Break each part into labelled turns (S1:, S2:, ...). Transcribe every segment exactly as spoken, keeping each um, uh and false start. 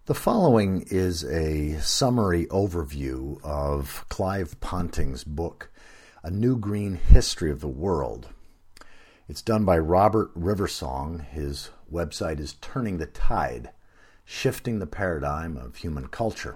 S1: The following is a summary overview of Clive Ponting's book, A New Green History of the World. It's done by Robert Riversong. His website is Turning the Tide, Shifting the Paradigm of Human Culture.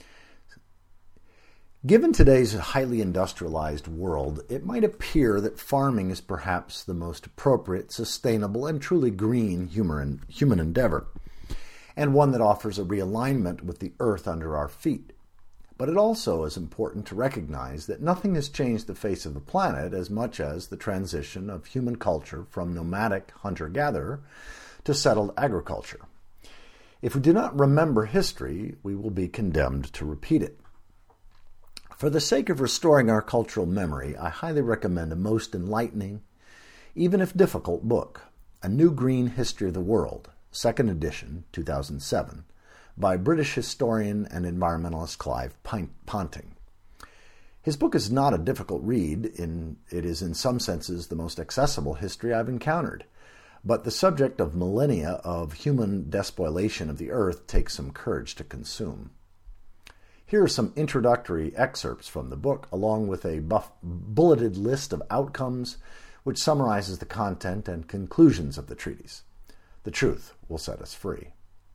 S1: Given today's highly industrialized world, it might appear that farming is perhaps the most appropriate, sustainable, and truly green human human endeavor, and one that offers a realignment with the earth under our feet. But it also is important to recognize that nothing has changed the face of the planet as much as the transition of human culture from nomadic hunter-gatherer to settled agriculture. If we do not remember history, we will be condemned to repeat it. For the sake of restoring our cultural memory, I highly recommend a most enlightening, even if difficult, book, A New Green History of the World, second edition, two thousand seven, by British historian and environmentalist Clive Ponting. His book is not a difficult read. In, it is in some senses the most accessible history I've encountered, but the subject of millennia of human despoilation of the earth takes some courage to consume. Here are some introductory excerpts from the book, along with a buff, bulleted list of outcomes which summarizes the content and conclusions of the treatise. The truth will set us free.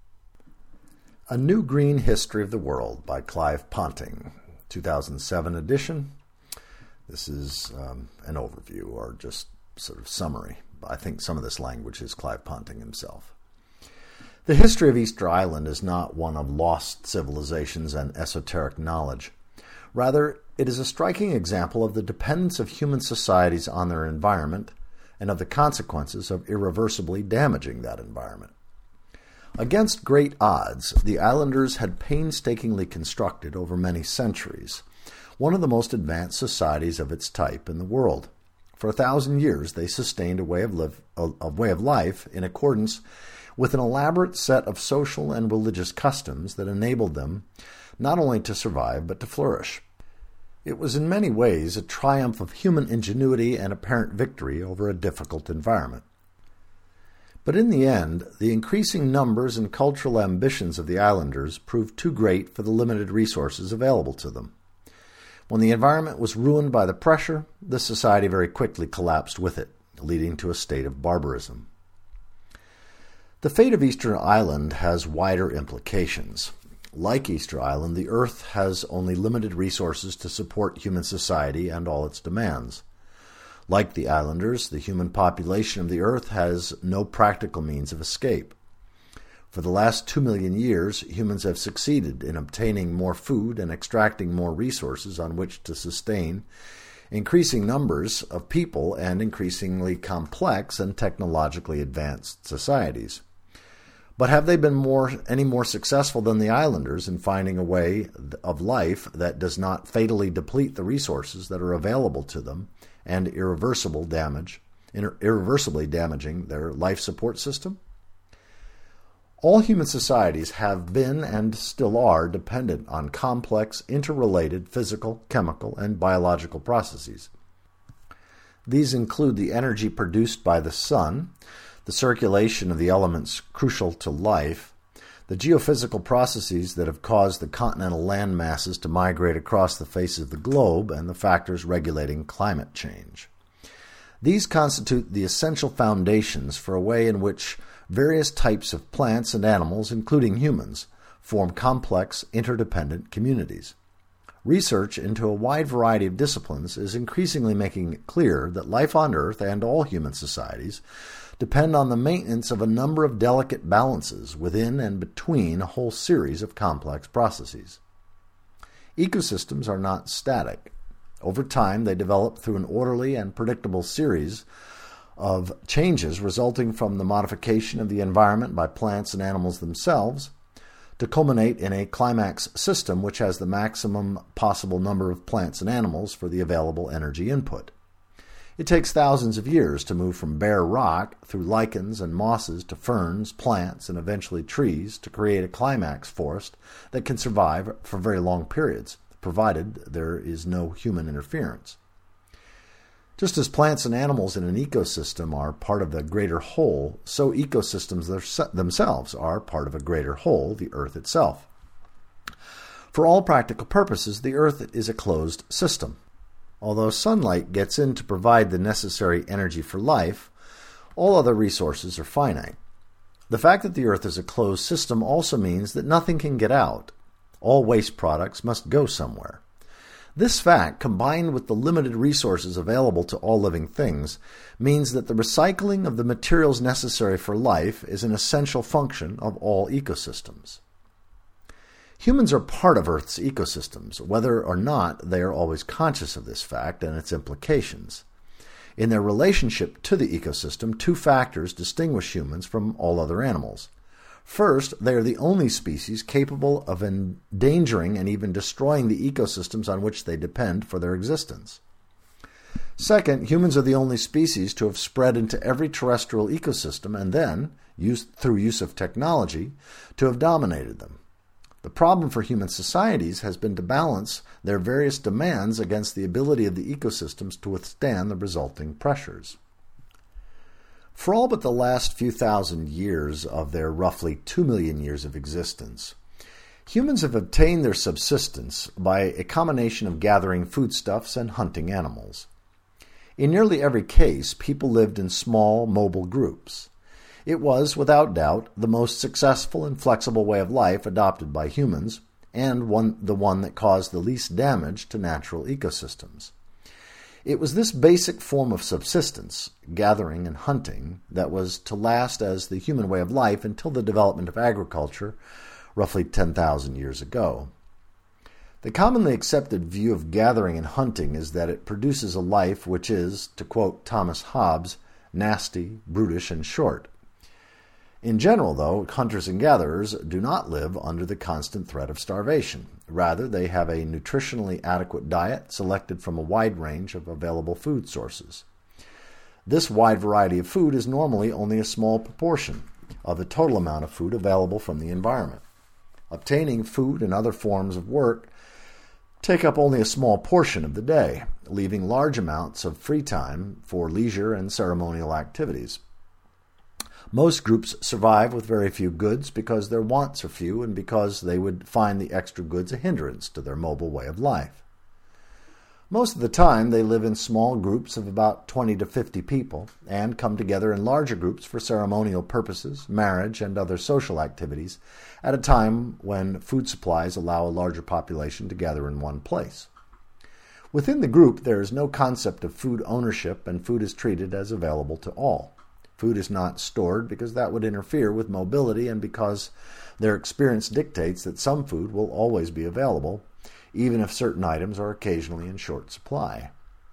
S1: A New Green History of the World by Clive Ponting, two thousand seven edition. This is um, an overview or just sort of summary. I think some of this language is Clive Ponting himself. The history of Easter Island is not one of lost civilizations and esoteric knowledge. Rather, it is a striking example of the dependence of human societies on their environment and of the consequences of irreversibly damaging that environment. Against great odds, the islanders had painstakingly constructed over many centuries one of the most advanced societies of its type in the world. For a thousand years, they sustained a way of, live, a, a way of life in accordance with an elaborate set of social and religious customs that enabled them not only to survive but to flourish. It was in many ways a triumph of human ingenuity and apparent victory over a difficult environment. But in the end, the increasing numbers and cultural ambitions of the islanders proved too great for the limited resources available to them. When the environment was ruined by the pressure, the society very quickly collapsed with it, leading to a state of barbarism. The fate of Easter Island has wider implications. Like Easter Island, the Earth has only limited resources to support human society and all its demands. Like the islanders, the human population of the Earth has no practical means of escape. For the last two million years, humans have succeeded in obtaining more food and extracting more resources on which to sustain increasing numbers of people and increasingly complex and technologically advanced societies. But have they been more any more successful than the islanders in finding a way of life that does not fatally deplete the resources that are available to them and irreversible damage, irreversibly damaging their life support system? All human societies have been and still are dependent on complex, interrelated physical, chemical, and biological processes. These include the energy produced by the sun, the circulation of the elements crucial to life, the geophysical processes that have caused the continental land masses to migrate across the face of the globe, and the factors regulating climate change. These constitute the essential foundations for a way in which various types of plants and animals, including humans, form complex, interdependent communities. Research into a wide variety of disciplines is increasingly making it clear that life on Earth and all human societies depend on the maintenance of a number of delicate balances within and between a whole series of complex processes. Ecosystems are not static. Over time, they develop through an orderly and predictable series of changes resulting from the modification of the environment by plants and animals themselves, to culminate in a climax system which has the maximum possible number of plants and animals for the available energy input. It takes thousands of years to move from bare rock through lichens and mosses to ferns, plants, and eventually trees to create a climax forest that can survive for very long periods, provided there is no human interference. Just as plants and animals in an ecosystem are part of the greater whole, so ecosystems themselves are part of a greater whole, the Earth itself. For all practical purposes, the Earth is a closed system. Although sunlight gets in to provide the necessary energy for life, all other resources are finite. The fact that the Earth is a closed system also means that nothing can get out. All waste products must go somewhere. This fact, combined with the limited resources available to all living things, means that the recycling of the materials necessary for life is an essential function of all ecosystems. Humans are part of Earth's ecosystems, whether or not they are always conscious of this fact and its implications. In their relationship to the ecosystem, two factors distinguish humans from all other animals. First, they are the only species capable of endangering and even destroying the ecosystems on which they depend for their existence. Second, humans are the only species to have spread into every terrestrial ecosystem and then, used, through use of technology, to have dominated them. The problem for human societies has been to balance their various demands against the ability of the ecosystems to withstand the resulting pressures. For all but the last few thousand years of their roughly two million years of existence, humans have obtained their subsistence by a combination of gathering foodstuffs and hunting animals. In nearly every case, people lived in small, mobile groups. It was, without doubt, the most successful and flexible way of life adopted by humans, and one, the one that caused the least damage to natural ecosystems. It was this basic form of subsistence, gathering and hunting, that was to last as the human way of life until the development of agriculture, roughly ten thousand years ago. The commonly accepted view of gathering and hunting is that it produces a life which is, to quote Thomas Hobbes, nasty, brutish, and short. In general, though, hunters and gatherers do not live under the constant threat of starvation. Rather, they have a nutritionally adequate diet selected from a wide range of available food sources. This wide variety of food is normally only a small proportion of the total amount of food available from the environment. Obtaining food and other forms of work take up only a small portion of the day, leaving large amounts of free time for leisure and ceremonial activities. Most groups survive with very few goods because their wants are few and because they would find the extra goods a hindrance to their mobile way of life. Most of the time, they live in small groups of about twenty to fifty people and come together in larger groups for ceremonial purposes, marriage, and other social activities at a time when food supplies allow a larger population to gather in one place. Within the group, there is no concept of food ownership, and food is treated as available to all. Food is not stored because that would interfere with mobility and because their experience dictates that some food will always be available, even if certain items are occasionally in short supply.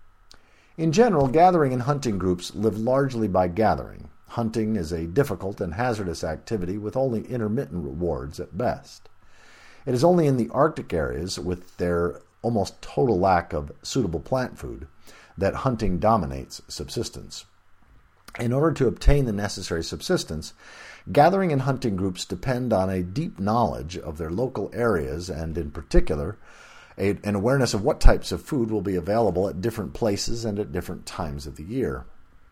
S1: In general, gathering and hunting groups live largely by gathering. Hunting is a difficult and hazardous activity with only intermittent rewards at best. It is only in the Arctic areas, with their almost total lack of suitable plant food, that hunting dominates subsistence. In order to obtain the necessary subsistence, gathering and hunting groups depend on a deep knowledge of their local areas and, in particular, a, an awareness of what types of food will be available at different places and at different times of the year.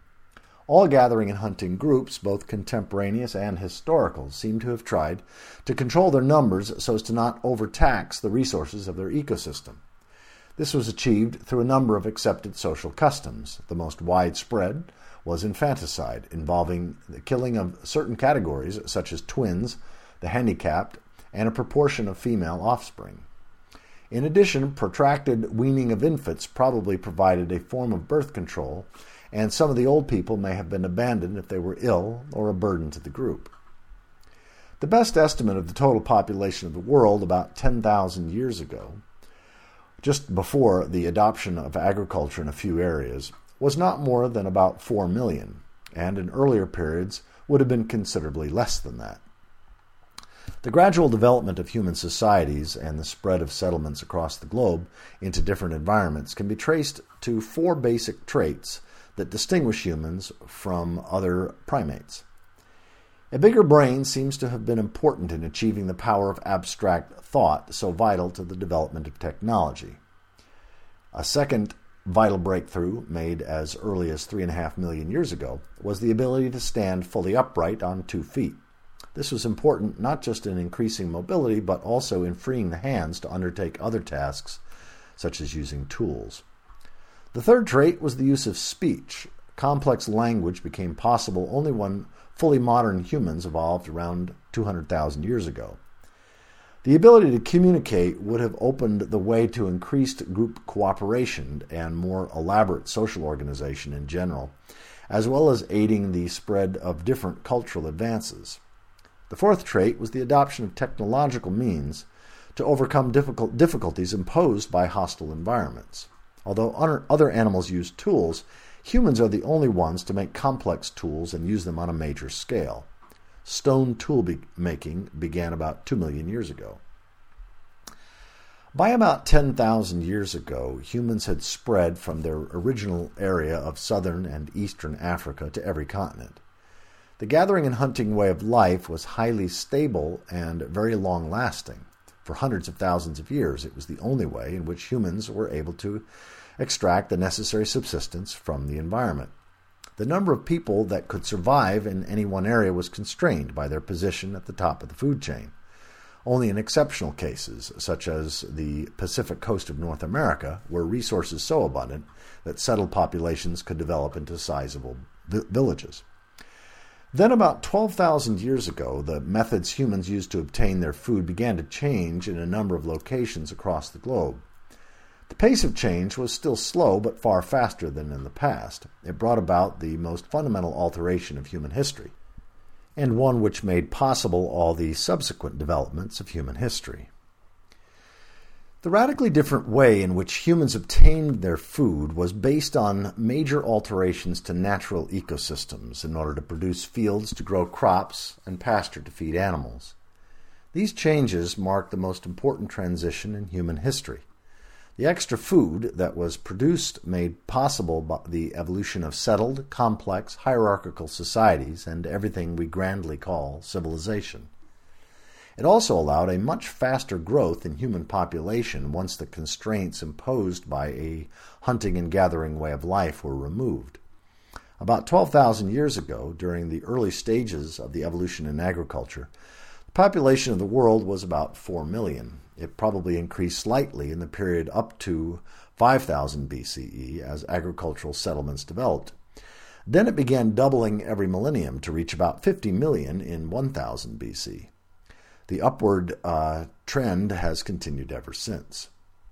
S1: All gathering and hunting groups, both contemporaneous and historical, seem to have tried to control their numbers so as to not overtax the resources of their ecosystem. This was achieved through a number of accepted social customs. The most widespread was infanticide, involving the killing of certain categories such as twins, the handicapped, and a proportion of female offspring. In addition, protracted weaning of infants probably provided a form of birth control, and some of the old people may have been abandoned if they were ill or a burden to the group. The best estimate of the total population of the world about ten thousand years ago, just before the adoption of agriculture in a few areas, was not more than about four million, and in earlier periods would have been considerably less than that. The gradual development of human societies and the spread of settlements across the globe into different environments can be traced to four basic traits that distinguish humans from other primates. A bigger brain seems to have been important in achieving the power of abstract thought so vital to the development of technology. A second vital breakthrough, made as early as three and a half million years ago, was the ability to stand fully upright on two feet. This was important not just in increasing mobility, but also in freeing the hands to undertake other tasks, such as using tools. The third trait was the use of speech. Complex language became possible only when fully modern humans evolved around two hundred thousand years ago. The ability to communicate would have opened the way to increased group cooperation and more elaborate social organization in general, as well as aiding the spread of different cultural advances. The fourth trait was the adoption of technological means to overcome difficult difficulties imposed by hostile environments. Although other animals use tools, humans are the only ones to make complex tools and use them on a major scale. Stone tool be- making began about two million years ago. By about ten thousand years ago, humans had spread from their original area of southern and eastern Africa to every continent. The gathering and hunting way of life was highly stable and very long-lasting. For hundreds of thousands of years, it was the only way in which humans were able to extract the necessary subsistence from the environment. The number of people that could survive in any one area was constrained by their position at the top of the food chain. Only in exceptional cases, such as the Pacific coast of North America, were resources so abundant that settled populations could develop into sizable vi- villages. Then about twelve thousand years ago, the methods humans used to obtain their food began to change in a number of locations across the globe. The pace of change was still slow, but far faster than in the past. It brought about the most fundamental alteration of human history, and one which made possible all the subsequent developments of human history. The radically different way in which humans obtained their food was based on major alterations to natural ecosystems in order to produce fields to grow crops and pasture to feed animals. These changes marked the most important transition in human history. The extra food that was produced made possible by the evolution of settled, complex, hierarchical societies and everything we grandly call civilization. It also allowed a much faster growth in human population once the constraints imposed by a hunting and gathering way of life were removed. About twelve thousand years ago, during the early stages of the evolution in agriculture, the population of the world was about four million. It probably increased slightly in the period up to five thousand B C E as agricultural settlements developed. Then it began doubling every millennium to reach about fifty million in one thousand B C. The upward uh, trend has continued ever since.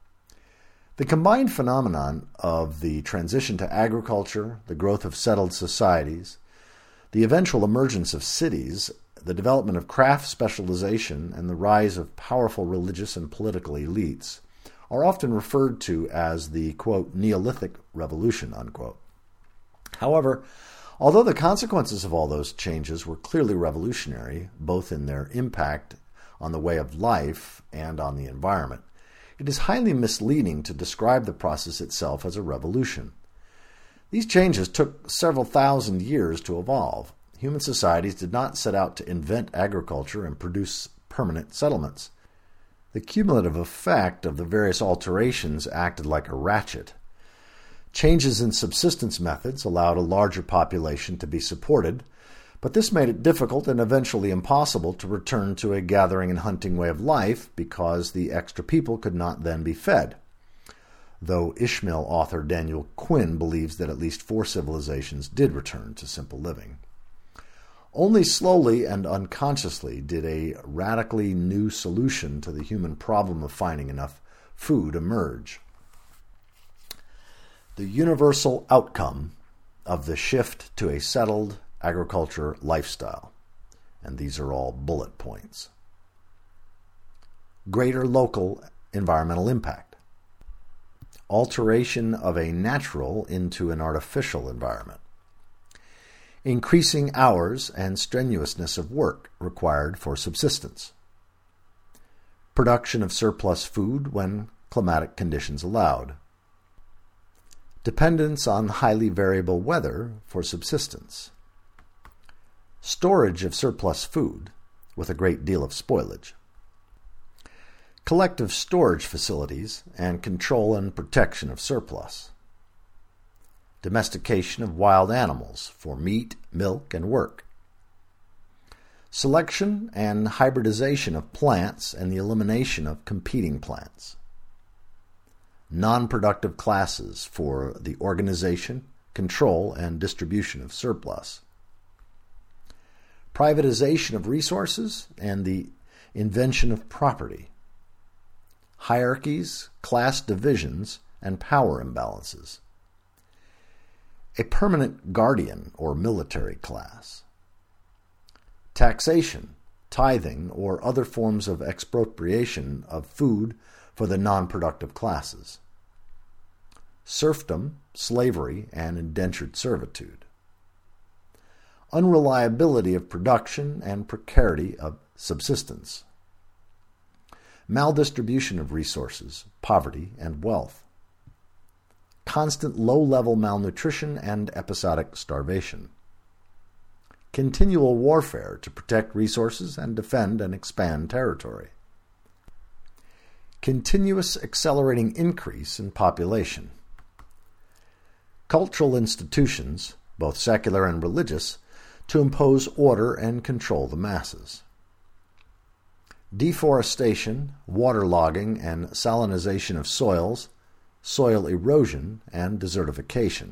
S1: The combined phenomenon of the transition to agriculture, the growth of settled societies, the eventual emergence of cities, the development of craft specialization, and the rise of powerful religious and political elites are often referred to as the, quote, Neolithic Revolution, unquote. However, although the consequences of all those changes were clearly revolutionary, both in their impact on the way of life and on the environment, it is highly misleading to describe the process itself as a revolution. These changes took several thousand years to evolve. Human societies did not set out to invent agriculture and produce permanent settlements. The cumulative effect of the various alterations acted like a ratchet. Changes in subsistence methods allowed a larger population to be supported, but this made it difficult and eventually impossible to return to a gathering and hunting way of life because the extra people could not then be fed. Though Ishmael author Daniel Quinn believes that at least four civilizations did return to simple living. Only slowly and unconsciously did a radically new solution to the human problem of finding enough food emerge. The universal outcome of the shift to a settled agriculture lifestyle, and these are all bullet points. Greater local environmental impact. Alteration of a natural into an artificial environment. Increasing hours and strenuousness of work required for subsistence. Production of surplus food when climatic conditions allowed. Dependence on highly variable weather for subsistence. Storage of surplus food with a great deal of spoilage. Collective storage facilities and control and protection of surplus. domestication of wild animals for meat, milk, and work, selection and hybridization of plants and the elimination of competing plants, non-productive classes for the organization, control, and distribution of surplus, privatization of resources and the invention of property, hierarchies, class divisions, and power imbalances, a permanent guardian or military class, taxation, tithing, or other forms of expropriation of food for the non-productive classes, serfdom, slavery, and indentured servitude, unreliability of production and precarity of subsistence, maldistribution of resources, poverty, and wealth, constant low-level malnutrition and episodic starvation, continual warfare to protect resources and defend and expand territory, continuous accelerating increase in population, cultural institutions, both secular and religious, to impose order and control the masses, deforestation, waterlogging, and salinization of soils, soil erosion, and desertification,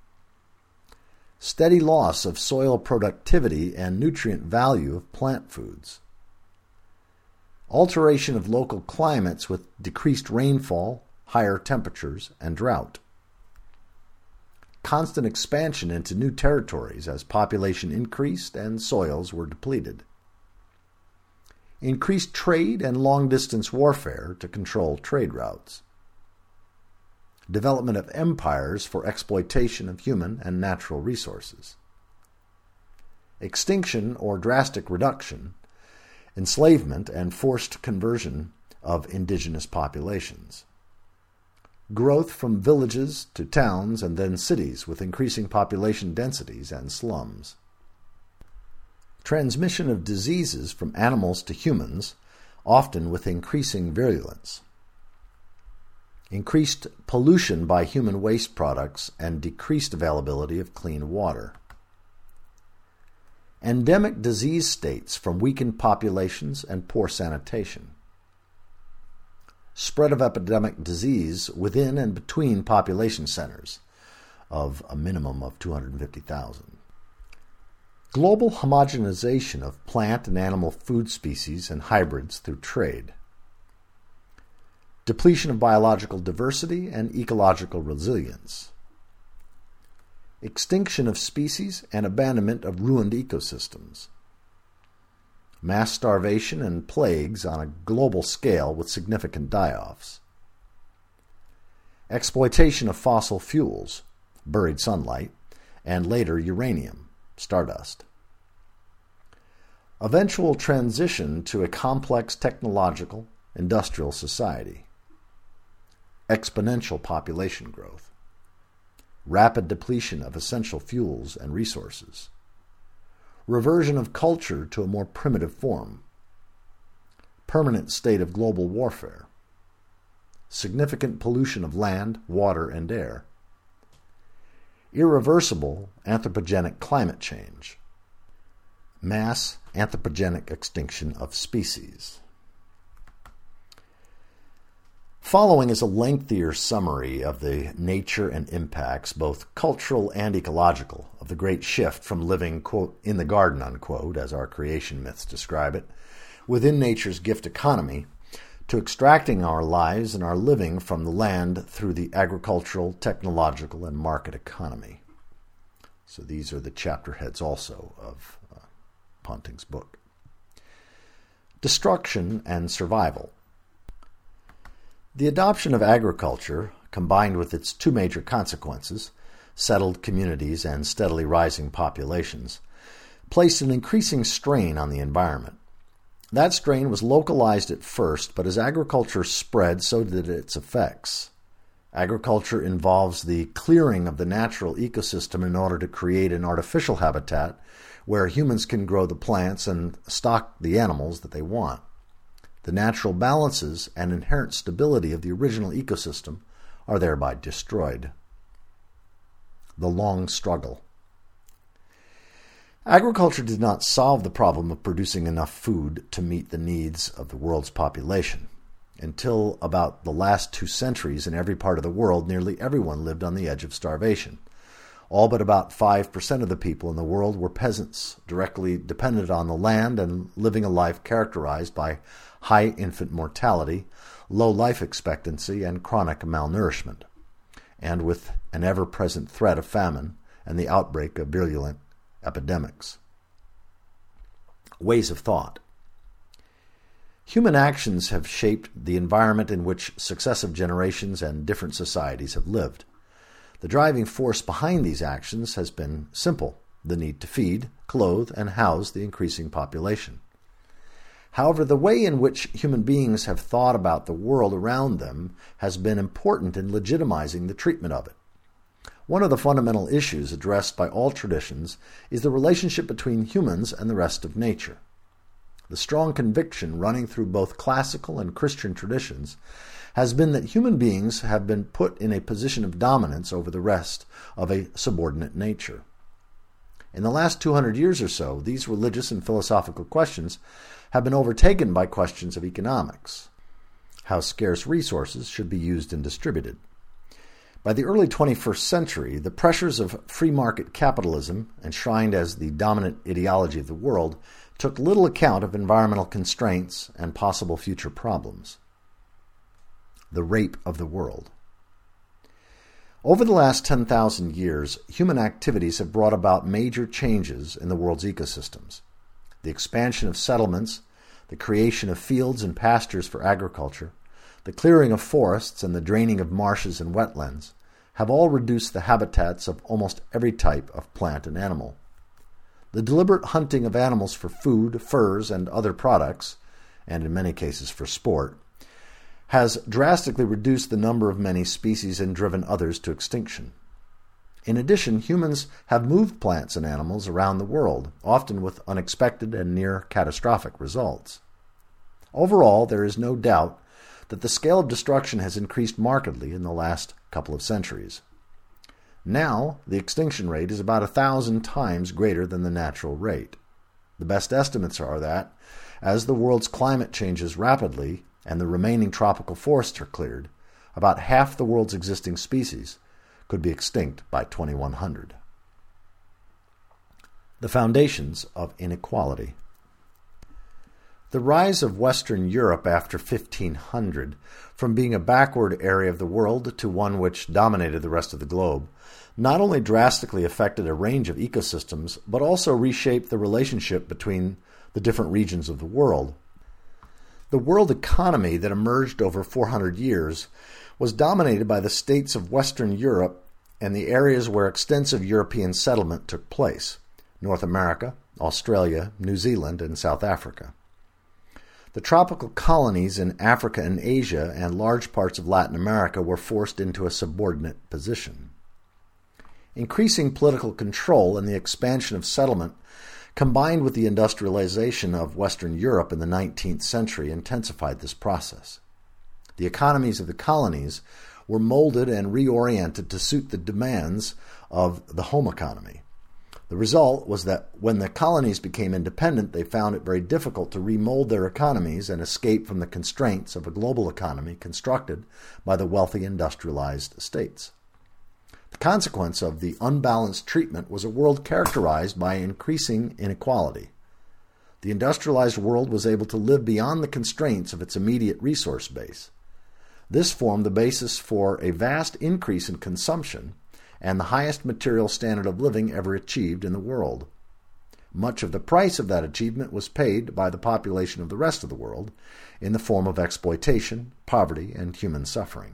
S1: steady loss of soil productivity and nutrient value of plant foods, alteration of local climates with decreased rainfall, higher temperatures, and drought, constant expansion into new territories as population increased and soils were depleted, increased trade and long-distance warfare to control trade routes, development of empires for exploitation of human and natural resources, extinction or drastic reduction, enslavement and forced conversion of indigenous populations, growth from villages to towns and then cities with increasing population densities and slums, transmission of diseases from animals to humans, often with increasing virulence, increased pollution by human waste products and decreased availability of clean water, endemic disease states from weakened populations and poor sanitation, spread of epidemic disease within and between population centers of a minimum of two hundred fifty thousand, global homogenization of plant and animal food species and hybrids through trade, depletion of biological diversity and ecological resilience, extinction of species and abandonment of ruined ecosystems, mass starvation and plagues on a global scale with significant die-offs, exploitation of fossil fuels, buried sunlight, and later uranium, stardust, eventual transition to a complex technological, industrial society, exponential population growth, rapid depletion of essential fuels and resources, reversion of culture to a more primitive form, permanent state of global warfare, significant pollution of land, water, and air, irreversible anthropogenic climate change, mass anthropogenic extinction of species. Following is a lengthier summary of the nature and impacts, both cultural and ecological, of the great shift from living, quote, in the garden, unquote, as our creation myths describe it, within nature's gift economy, to extracting our lives and our living from the land through the agricultural, technological, and market economy. So these are the chapter heads also of uh, Ponting's book. Destruction and survival. The adoption of agriculture, combined with its two major consequences, settled communities and steadily rising populations, placed an increasing strain on the environment. That strain was localized at first, but as agriculture spread, so did its effects. Agriculture involves the clearing of the natural ecosystem in order to create an artificial habitat where humans can grow the plants and stock the animals that they want. The natural balances and inherent stability of the original ecosystem are thereby destroyed. the long struggle. Agriculture did not solve the problem of producing enough food to meet the needs of the world's population. Until about the last two centuries, in every part of the world, nearly everyone lived on the edge of starvation. All but about five percent of the people in the world were peasants, directly dependent on the land and living a life characterized by high infant mortality, low life expectancy, and chronic malnourishment, and with an ever-present threat of famine and the outbreak of virulent epidemics. Ways of thought. Human actions have shaped the environment in which successive generations and different societies have lived. The driving force behind these actions has been simple: the need to feed, clothe, and house the increasing population. However, the way in which human beings have thought about the world around them has been important in legitimizing the treatment of it. One of the fundamental issues addressed by all traditions is the relationship between humans and the rest of nature. The strong conviction running through both classical and Christian traditions has been that human beings have been put in a position of dominance over the rest of a subordinate nature. In the last two hundred years or so, these religious and philosophical questions have been overtaken by questions of economics, how scarce resources should be used and distributed. By the early twenty-first century, the pressures of free market capitalism, enshrined as the dominant ideology of the world, took little account of environmental constraints and possible future problems. The rape of the world. Over the last ten thousand years, human activities have brought about major changes in the world's ecosystems. The expansion of settlements, the creation of fields and pastures for agriculture, the clearing of forests and the draining of marshes and wetlands have all reduced the habitats of almost every type of plant and animal. The deliberate hunting of animals for food, furs, and other products, and in many cases for sport, has drastically reduced the number of many species and driven others to extinction. In addition, humans have moved plants and animals around the world, often with unexpected and near catastrophic results. Overall, there is no doubt that the scale of destruction has increased markedly in the last couple of centuries. Now, the extinction rate is about a thousand times greater than the natural rate. The best estimates are that, as the world's climate changes rapidly and the remaining tropical forests are cleared, about half the world's existing species could be extinct by twenty-one hundred. The foundations of inequality. The rise of Western Europe after fifteen hundred, from being a backward area of the world to one which dominated the rest of the globe, not only drastically affected a range of ecosystems, but also reshaped the relationship between the different regions of the world. The world economy that emerged over four hundred years was dominated by the states of Western Europe and the areas where extensive European settlement took place: North America, Australia, New Zealand, and South Africa. The tropical colonies in Africa and Asia and large parts of Latin America were forced into a subordinate position. Increasing political control and the expansion of settlement, combined with the industrialization of Western Europe in the nineteenth century, intensified this process. The economies of the colonies were molded and reoriented to suit the demands of the home economy. The result was that when the colonies became independent, they found it very difficult to remold their economies and escape from the constraints of a global economy constructed by the wealthy industrialized states. The consequence of the unbalanced treatment was a world characterized by increasing inequality. The industrialized world was able to live beyond the constraints of its immediate resource base. This formed the basis for a vast increase in consumption and the highest material standard of living ever achieved in the world. Much of the price of that achievement was paid by the population of the rest of the world in the form of exploitation, poverty, and human suffering.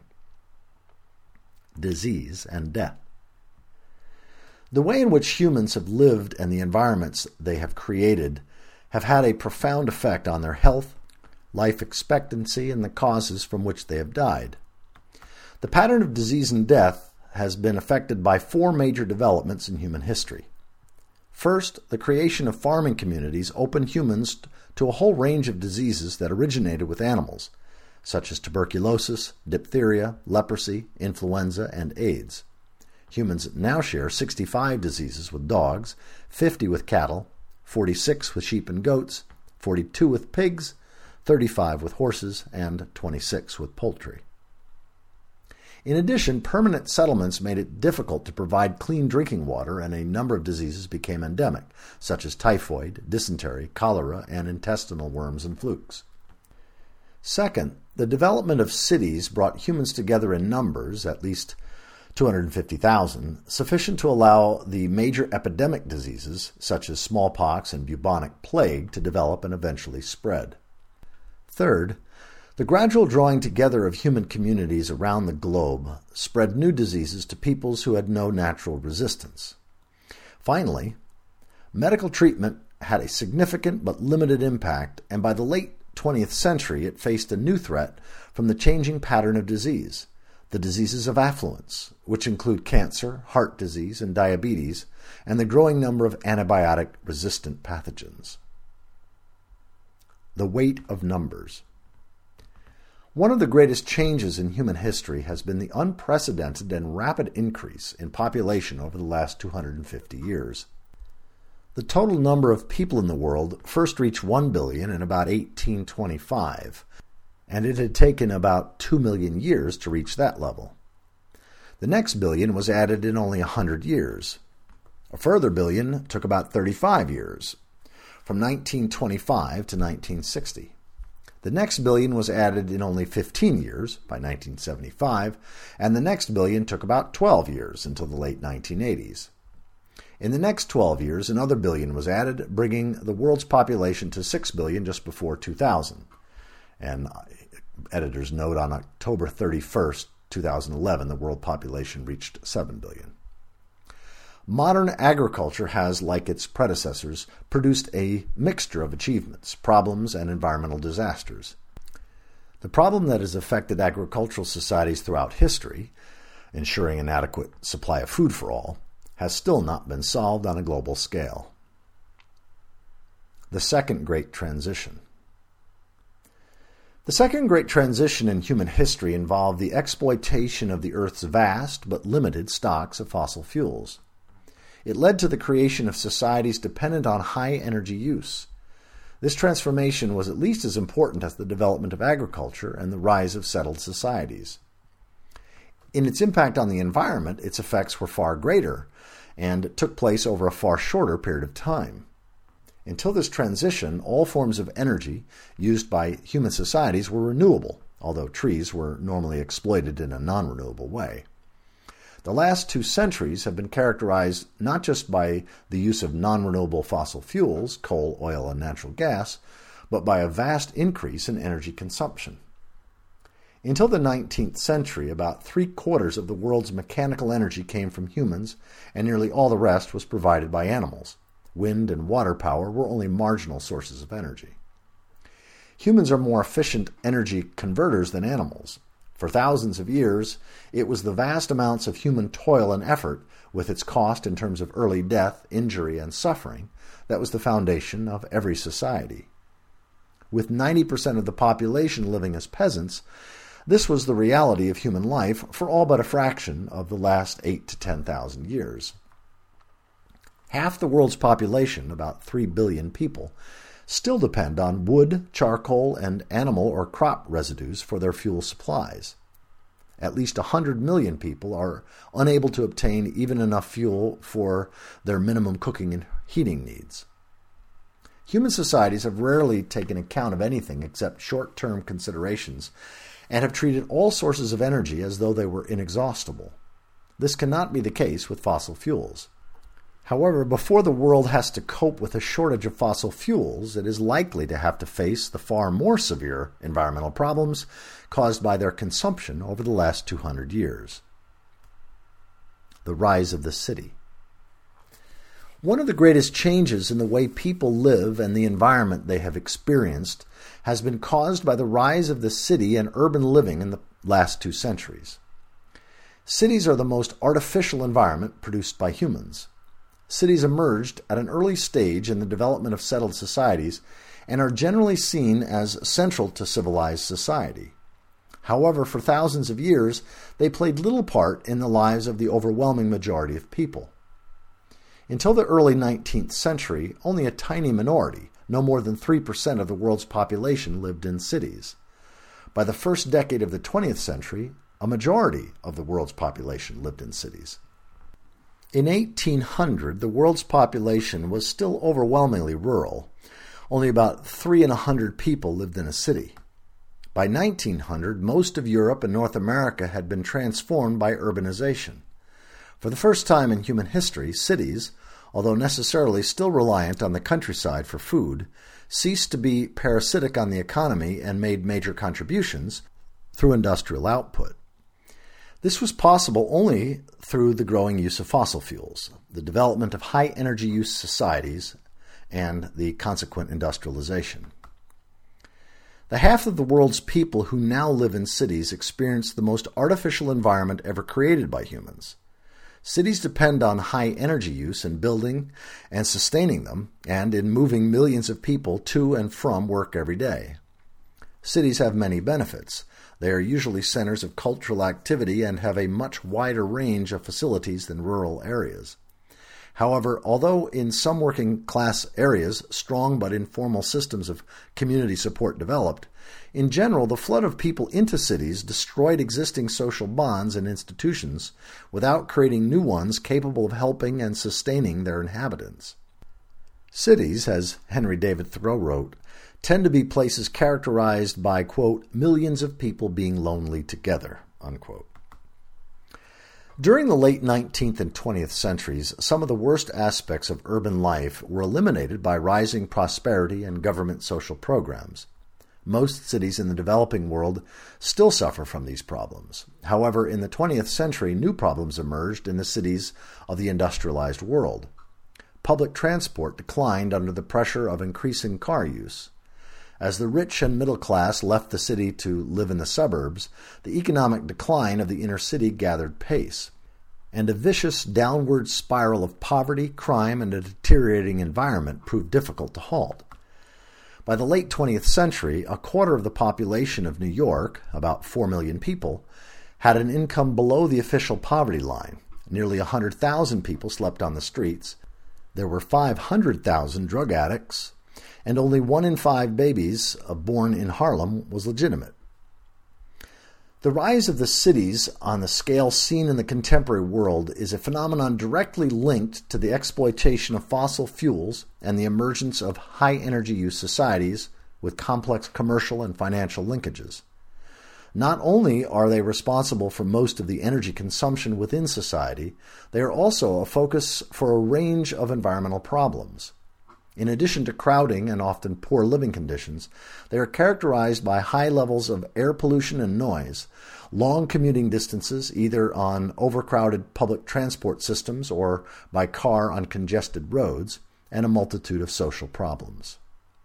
S1: Disease and death. The way in which humans have lived and the environments they have created have had a profound effect on their health, life expectancy, and the causes from which they have died. The pattern of disease and death has been affected by four major developments in human history. First, the creation of farming communities opened humans to a whole range of diseases that originated with animals, such as tuberculosis, diphtheria, leprosy, influenza, and AIDS. Humans now share sixty-five diseases with dogs, fifty with cattle, forty-six with sheep and goats, forty-two with pigs, thirty-five with horses, and twenty-six with poultry. In addition, permanent settlements made it difficult to provide clean drinking water, and a number of diseases became endemic, such as typhoid, dysentery, cholera, and intestinal worms and flukes. Second, the development of cities brought humans together in numbers, at least two hundred fifty thousand, sufficient to allow the major epidemic diseases, such as smallpox and bubonic plague, to develop and eventually spread. Third, the gradual drawing together of human communities around the globe spread new diseases to peoples who had no natural resistance. Finally, medical treatment had a significant but limited impact, and by the late twentieth century it faced a new threat from the changing pattern of disease, the diseases of affluence, which include cancer, heart disease, and diabetes, and the growing number of antibiotic-resistant pathogens. The weight of numbers. One of the greatest changes in human history has been the unprecedented and rapid increase in population over the last two hundred fifty years. The total number of people in the world first reached one billion in about eighteen twenty-five, and it had taken about two million years to reach that level. The next billion was added in only one hundred years. A further billion took about thirty-five years, from nineteen twenty-five to nineteen sixty. The next billion was added in only fifteen years, by nineteen seventy-five, and the next billion took about twelve years until the late nineteen eighties. In the next twelve years, another billion was added, bringing the world's population to six billion just before two thousand. And editor's note, on October thirty-first, two thousand eleven, the world population reached seven billion. Modern agriculture has, like its predecessors, produced a mixture of achievements, problems, and environmental disasters. The problem that has affected agricultural societies throughout history, ensuring an adequate supply of food for all, has still not been solved on a global scale. The Second Great Transition. The Second Great Transition in human history involved the exploitation of the Earth's vast but limited stocks of fossil fuels. It led to the creation of societies dependent on high energy use. This transformation was at least as important as the development of agriculture and the rise of settled societies. In its impact on the environment, its effects were far greater and took place over a far shorter period of time. Until this transition, all forms of energy used by human societies were renewable, although trees were normally exploited in a non-renewable way. The last two centuries have been characterized not just by the use of non-renewable fossil fuels, coal, oil, and natural gas, but by a vast increase in energy consumption. Until the nineteenth century, about three-quarters of the world's mechanical energy came from humans, and nearly all the rest was provided by animals. Wind and water power were only marginal sources of energy. Humans are more efficient energy converters than animals. For thousands of years, it was the vast amounts of human toil and effort, with its cost in terms of early death, injury, and suffering, that was the foundation of every society. With ninety percent of the population living as peasants, this was the reality of human life for all but a fraction of the last eight to ten thousand years. Half the world's population, about three billion people, still depend on wood, charcoal, and animal or crop residues for their fuel supplies. At least one hundred million people are unable to obtain even enough fuel for their minimum cooking and heating needs. Human societies have rarely taken account of anything except short-term considerations and have treated all sources of energy as though they were inexhaustible. This cannot be the case with fossil fuels. However, before the world has to cope with a shortage of fossil fuels, it is likely to have to face the far more severe environmental problems caused by their consumption over the last two hundred years. The rise of the city. One of the greatest changes in the way people live and the environment they have experienced has been caused by the rise of the city and urban living in the last two centuries. Cities are the most artificial environment produced by humans. Cities emerged at an early stage in the development of settled societies and are generally seen as central to civilized society. However, for thousands of years, they played little part in the lives of the overwhelming majority of people. Until the early nineteenth century, only a tiny minority, no more than three percent of the world's population, lived in cities. By the first decade of the twentieth century, a majority of the world's population lived in cities. In eighteen hundred, the world's population was still overwhelmingly rural. Only about three in a hundred people lived in a city. By nineteen hundred, most of Europe and North America had been transformed by urbanization. For the first time in human history, cities, although necessarily still reliant on the countryside for food, ceased to be parasitic on the economy and made major contributions through industrial output. This was possible only through the growing use of fossil fuels, the development of high-energy use societies, and the consequent industrialization. The half of the world's people who now live in cities experience the most artificial environment ever created by humans. Cities depend on high energy use in building and sustaining them, and in moving millions of people to and from work every day. Cities have many benefits. They are usually centers of cultural activity and have a much wider range of facilities than rural areas. However, although in some working-class areas strong but informal systems of community support developed, in general the flood of people into cities destroyed existing social bonds and institutions without creating new ones capable of helping and sustaining their inhabitants. Cities, as Henry David Thoreau wrote, tend to be places characterized by, quote, millions of people being lonely together, unquote. During the late nineteenth and twentieth centuries, some of the worst aspects of urban life were eliminated by rising prosperity and government social programs. Most cities in the developing world still suffer from these problems. However, in the twentieth century, new problems emerged in the cities of the industrialized world. Public transport declined under the pressure of increasing car use. As the rich and middle class left the city to live in the suburbs, the economic decline of the inner city gathered pace, and a vicious downward spiral of poverty, crime, and a deteriorating environment proved difficult to halt. By the late twentieth century, a quarter of the population of New York, about four million people, had an income below the official poverty line. Nearly one hundred thousand people slept on the streets. There were five hundred thousand drug addicts, and only one in five babies born in Harlem was legitimate. The rise of the cities on the scale seen in the contemporary world is a phenomenon directly linked to the exploitation of fossil fuels and the emergence of high-energy use societies with complex commercial and financial linkages. Not only are they responsible for most of the energy consumption within society, they are also a focus for a range of environmental problems. In addition to crowding and often poor living conditions, they are characterized by high levels of air pollution and noise, long commuting distances either on overcrowded public transport systems or by car on congested roads, and a multitude of social problems.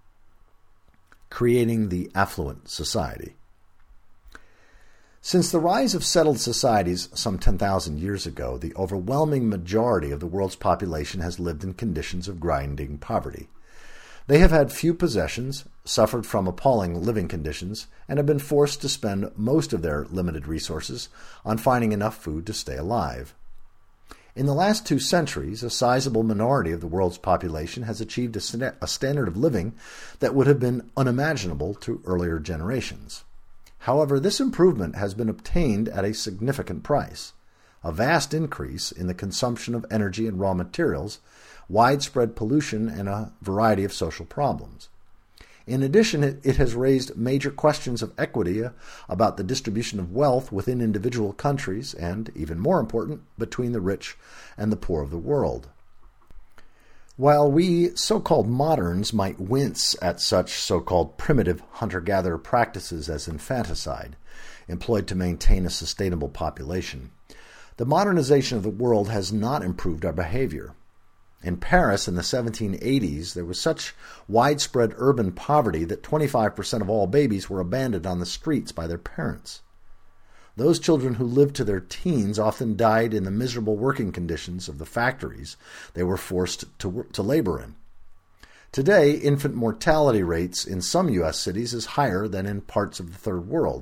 S1: Creating the affluent society. Since the rise of settled societies some ten thousand years ago, the overwhelming majority of the world's population has lived in conditions of grinding poverty. They have had few possessions, suffered from appalling living conditions, and have been forced to spend most of their limited resources on finding enough food to stay alive. In the last two centuries, a sizable minority of the world's population has achieved a, st- a standard of living that would have been unimaginable to earlier generations. However, this improvement has been obtained at a significant price: a vast increase in the consumption of energy and raw materials, widespread pollution, and a variety of social problems. In addition, it, it has raised major questions of equity about the distribution of wealth within individual countries and, even more important, between the rich and the poor of the world. While we so-called moderns might wince at such so-called primitive hunter-gatherer practices as infanticide, employed to maintain a sustainable population, the modernization of the world has not improved our behavior. In Paris in the seventeen eighties, there was such widespread urban poverty that twenty-five percent of all babies were abandoned on the streets by their parents. Those children who lived to their teens often died in the miserable working conditions of the factories they were forced to, work, to labor in. Today, infant mortality rates in some U S cities is higher than in parts of the Third World,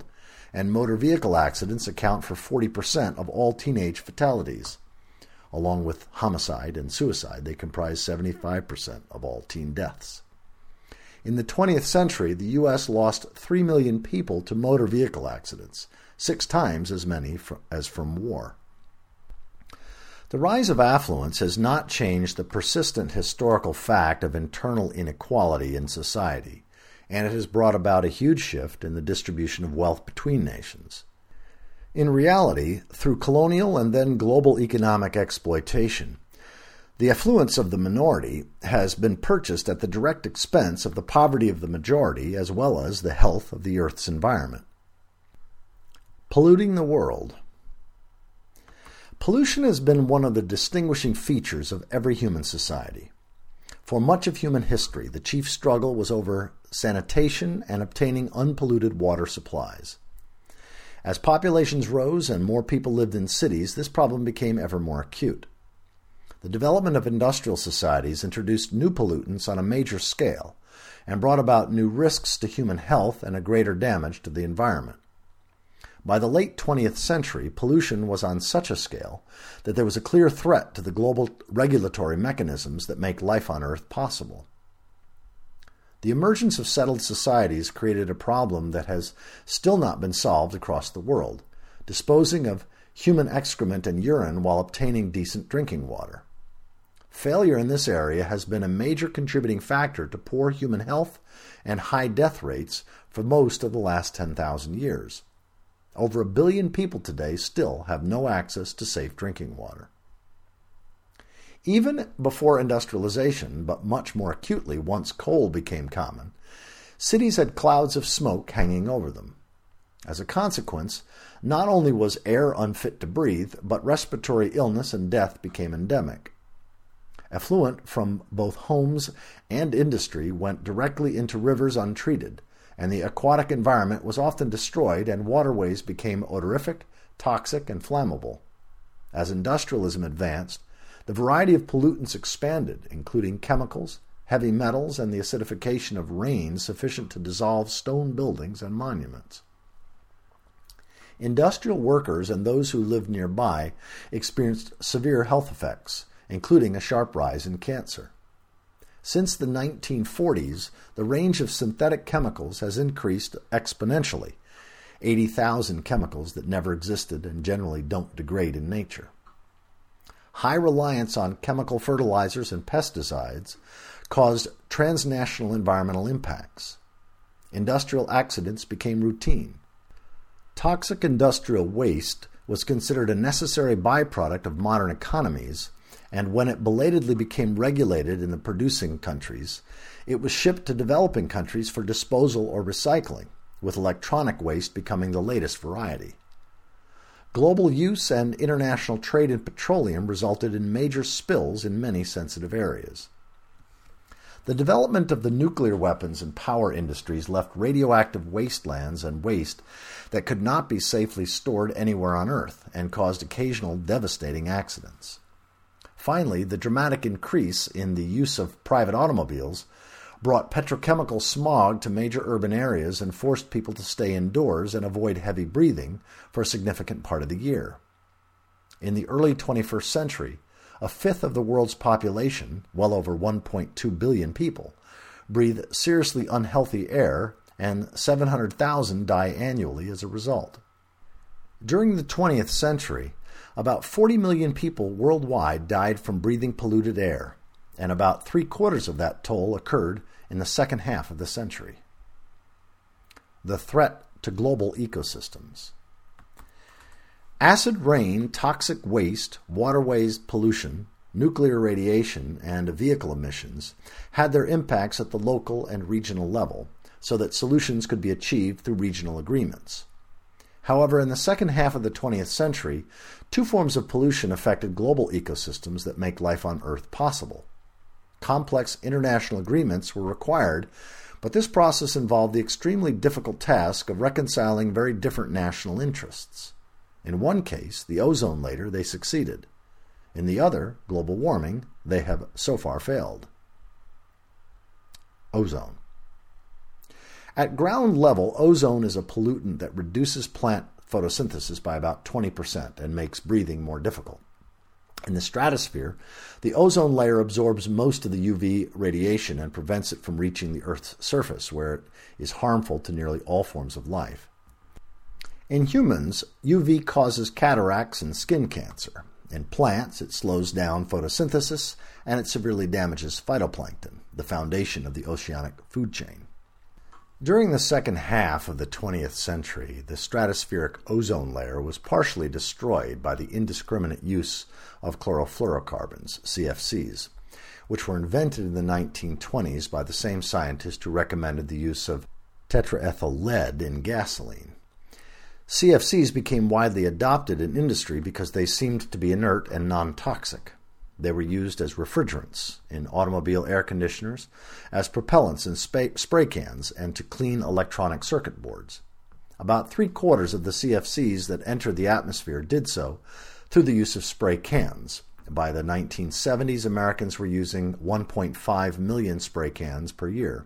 S1: and motor vehicle accidents account for forty percent of all teenage fatalities. Along with homicide and suicide, they comprise seventy-five percent of all teen deaths. In the twentieth century, the U S lost three million people to motor vehicle accidents, six times as many as from war. The rise of affluence has not changed the persistent historical fact of internal inequality in society, and it has brought about a huge shift in the distribution of wealth between nations. In reality, through colonial and then global economic exploitation, the affluence of the minority has been purchased at the direct expense of the poverty of the majority as well as the health of the Earth's environment. Polluting the world. Pollution has been one of the distinguishing features of every human society. For much of human history, the chief struggle was over sanitation and obtaining unpolluted water supplies. As populations rose and more people lived in cities, this problem became ever more acute. The development of industrial societies introduced new pollutants on a major scale and brought about new risks to human health and a greater damage to the environment. By the late twentieth century, pollution was on such a scale that there was a clear threat to the global regulatory mechanisms that make life on Earth possible. The emergence of settled societies created a problem that has still not been solved across the world, disposing of human excrement and urine while obtaining decent drinking water. Failure in this area has been a major contributing factor to poor human health and high death rates for most of the last ten thousand years. Over a billion people today still have no access to safe drinking water. Even before industrialization, but much more acutely once coal became common, cities had clouds of smoke hanging over them. As a consequence, not only was air unfit to breathe, but respiratory illness and death became endemic. Effluent from both homes and industry went directly into rivers untreated, and the aquatic environment was often destroyed and waterways became odorific, toxic, and flammable. As industrialism advanced, the variety of pollutants expanded, including chemicals, heavy metals, and the acidification of rain sufficient to dissolve stone buildings and monuments. Industrial workers and those who lived nearby experienced severe health effects, including a sharp rise in cancer. Since the nineteen forties, the range of synthetic chemicals has increased exponentially, eighty thousand chemicals that never existed and generally don't degrade in nature. High reliance on chemical fertilizers and pesticides caused transnational environmental impacts. Industrial accidents became routine. Toxic industrial waste was considered a necessary byproduct of modern economies, and when it belatedly became regulated in the producing countries, it was shipped to developing countries for disposal or recycling, with electronic waste becoming the latest variety. Global use and international trade in petroleum resulted in major spills in many sensitive areas. The development of the nuclear weapons and power industries left radioactive wastelands and waste that could not be safely stored anywhere on Earth and caused occasional devastating accidents. Finally, the dramatic increase in the use of private automobiles brought petrochemical smog to major urban areas and forced people to stay indoors and avoid heavy breathing for a significant part of the year. In the early twenty-first century, a fifth of the world's population, well over one point two billion people, breathe seriously unhealthy air, and seven hundred thousand die annually as a result. During the twentieth century, about forty million people worldwide died from breathing polluted air, and about three-quarters of that toll occurred in the second half of the century. The threat to global ecosystems. Acid rain, toxic waste, waterways pollution, nuclear radiation, and vehicle emissions had their impacts at the local and regional level, so that solutions could be achieved through regional agreements. However, in the second half of the twentieth century, two forms of pollution affected global ecosystems that make life on Earth possible. Complex international agreements were required, but this process involved the extremely difficult task of reconciling very different national interests. In one case, the ozone layer, they succeeded. In the other, global warming, they have so far failed. Ozone. At ground level, ozone is a pollutant that reduces plant photosynthesis by about twenty percent and makes breathing more difficult. In the stratosphere, the ozone layer absorbs most of the U V radiation and prevents it from reaching the Earth's surface, where it is harmful to nearly all forms of life. In humans, U V causes cataracts and skin cancer. In plants, it slows down photosynthesis, and it severely damages phytoplankton, the foundation of the oceanic food chain. During the second half of the twentieth century, the stratospheric ozone layer was partially destroyed by the indiscriminate use of chlorofluorocarbons, C F Cs, which were invented in the nineteen twenties by the same scientist who recommended the use of tetraethyl lead in gasoline. C F Cs became widely adopted in industry because they seemed to be inert and non-toxic. They were used as refrigerants in automobile air conditioners, as propellants in spray cans, and to clean electronic circuit boards. About three-quarters of the C F Cs that entered the atmosphere did so through the use of spray cans. By the nineteen seventies, Americans were using one point five million spray cans per year.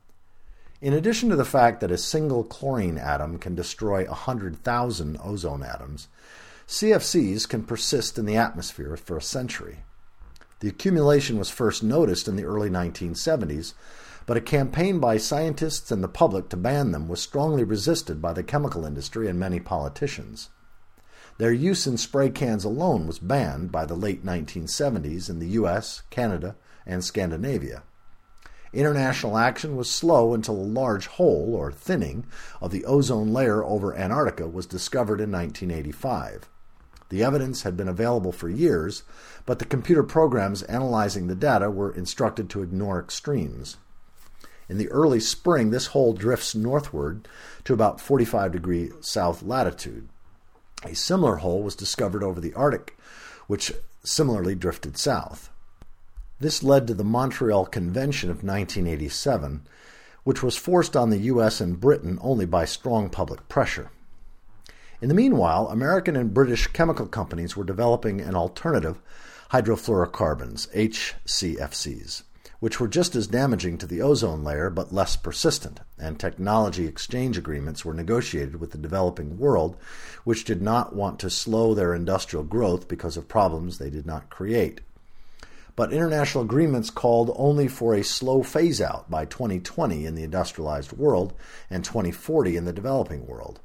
S1: In addition to the fact that a single chlorine atom can destroy one hundred thousand ozone atoms, C F Cs can persist in the atmosphere for a century. The accumulation was first noticed in the early nineteen seventies, but a campaign by scientists and the public to ban them was strongly resisted by the chemical industry and many politicians. Their use in spray cans alone was banned by the late nineteen seventies in the U S, Canada, and Scandinavia. International action was slow until a large hole, or thinning, of the ozone layer over Antarctica was discovered in nineteen eighty-five. The evidence had been available for years, but the computer programs analyzing the data were instructed to ignore extremes. In the early spring, this hole drifts northward to about forty-five degrees south latitude. A similar hole was discovered over the Arctic, which similarly drifted south. This led to the Montreal Convention of nineteen eighty-seven, which was forced on the U S and Britain only by strong public pressure. In the meanwhile, American and British chemical companies were developing an alternative hydrofluorocarbons, H C F Cs, which were just as damaging to the ozone layer but less persistent, and technology exchange agreements were negotiated with the developing world, which did not want to slow their industrial growth because of problems they did not create. But international agreements called only for a slow phase-out by twenty twenty in the industrialized world and twenty forty in the developing world.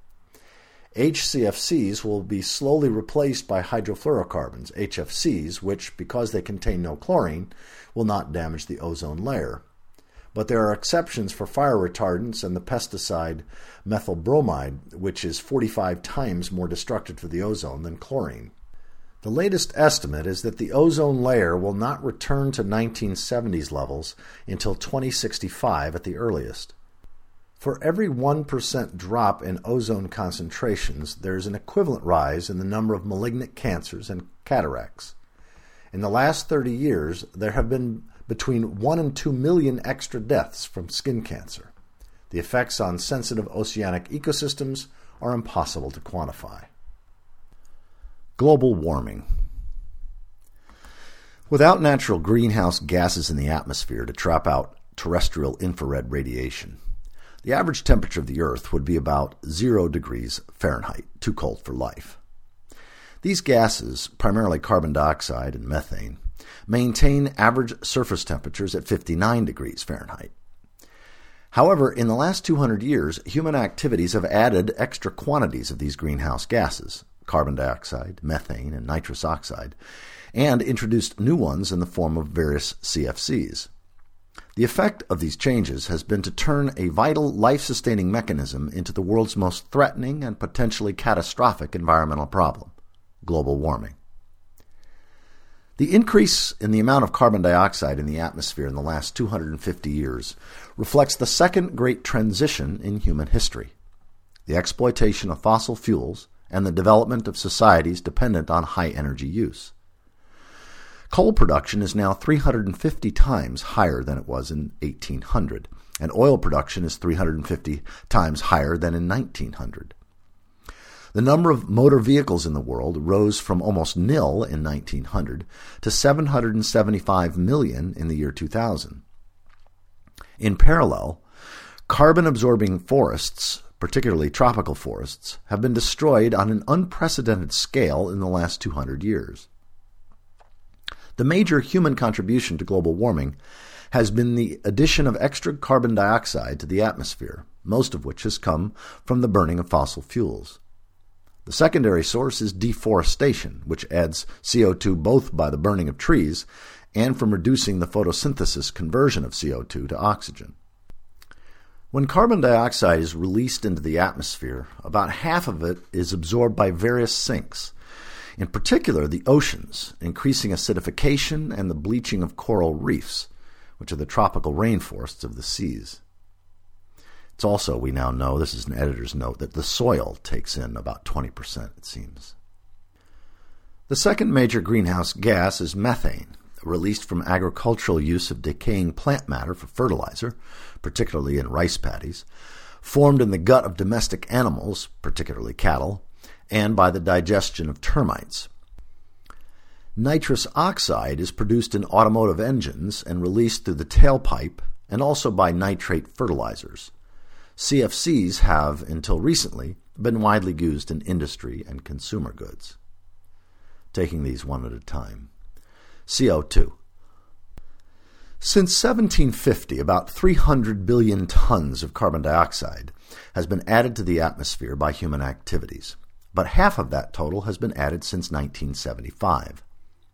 S1: H C F Cs will be slowly replaced by hydrofluorocarbons, H F Cs, which, because they contain no chlorine, will not damage the ozone layer. But there are exceptions for fire retardants and the pesticide methyl bromide, which is forty-five times more destructive to the ozone than chlorine. The latest estimate is that the ozone layer will not return to nineteen seventies levels until twenty sixty-five at the earliest. For every one percent drop in ozone concentrations, there is an equivalent rise in the number of malignant cancers and cataracts. In the last thirty years, there have been between one and two million extra deaths from skin cancer. The effects on sensitive oceanic ecosystems are impossible to quantify. Global warming. Without natural greenhouse gases in the atmosphere to trap out terrestrial infrared radiation, the average temperature of the Earth would be about zero degrees Fahrenheit, too cold for life. These gases, primarily carbon dioxide and methane, maintain average surface temperatures at fifty-nine degrees Fahrenheit. However, in the last two hundred years, human activities have added extra quantities of these greenhouse gases, carbon dioxide, methane, and nitrous oxide, and introduced new ones in the form of various C F Cs. The effect of these changes has been to turn a vital life-sustaining mechanism into the world's most threatening and potentially catastrophic environmental problem, global warming. The increase in the amount of carbon dioxide in the atmosphere in the last two hundred fifty years reflects the second great transition in human history, the exploitation of fossil fuels and the development of societies dependent on high-energy use. Coal production is now three hundred fifty times higher than it was in eighteen hundred, and oil production is three hundred fifty times higher than in nineteen hundred. The number of motor vehicles in the world rose from almost nil in nineteen hundred to seven hundred seventy-five million in the year two thousand. In parallel, Carbon-absorbing forests, particularly tropical forests, have been destroyed on an unprecedented scale in the last two hundred years. The major human contribution to global warming has been the addition of extra carbon dioxide to the atmosphere, most of which has come from the burning of fossil fuels. The secondary source is deforestation, which adds C O two both by the burning of trees and from reducing the photosynthesis conversion of C O two to oxygen. When carbon dioxide is released into the atmosphere, about half of it is absorbed by various sinks, in particular the oceans, increasing acidification and the bleaching of coral reefs, which are the tropical rainforests of the seas. It's also, we now know, this is an editor's note, that the soil takes in about twenty percent, it seems. The second major greenhouse gas is methane, released from agricultural use of decaying plant matter for fertilizer, particularly in rice paddies, formed in the gut of domestic animals, particularly cattle, and by the digestion of termites. Nitrous oxide is produced in automotive engines and released through the tailpipe and also by nitrate fertilizers. C F Cs have, until recently, been widely used in industry and consumer goods. Taking these one at a time. C O two. Since seventeen fifty, about three hundred billion tons of carbon dioxide has been added to the atmosphere by human activities, but half of that total has been added since nineteen seventy-five.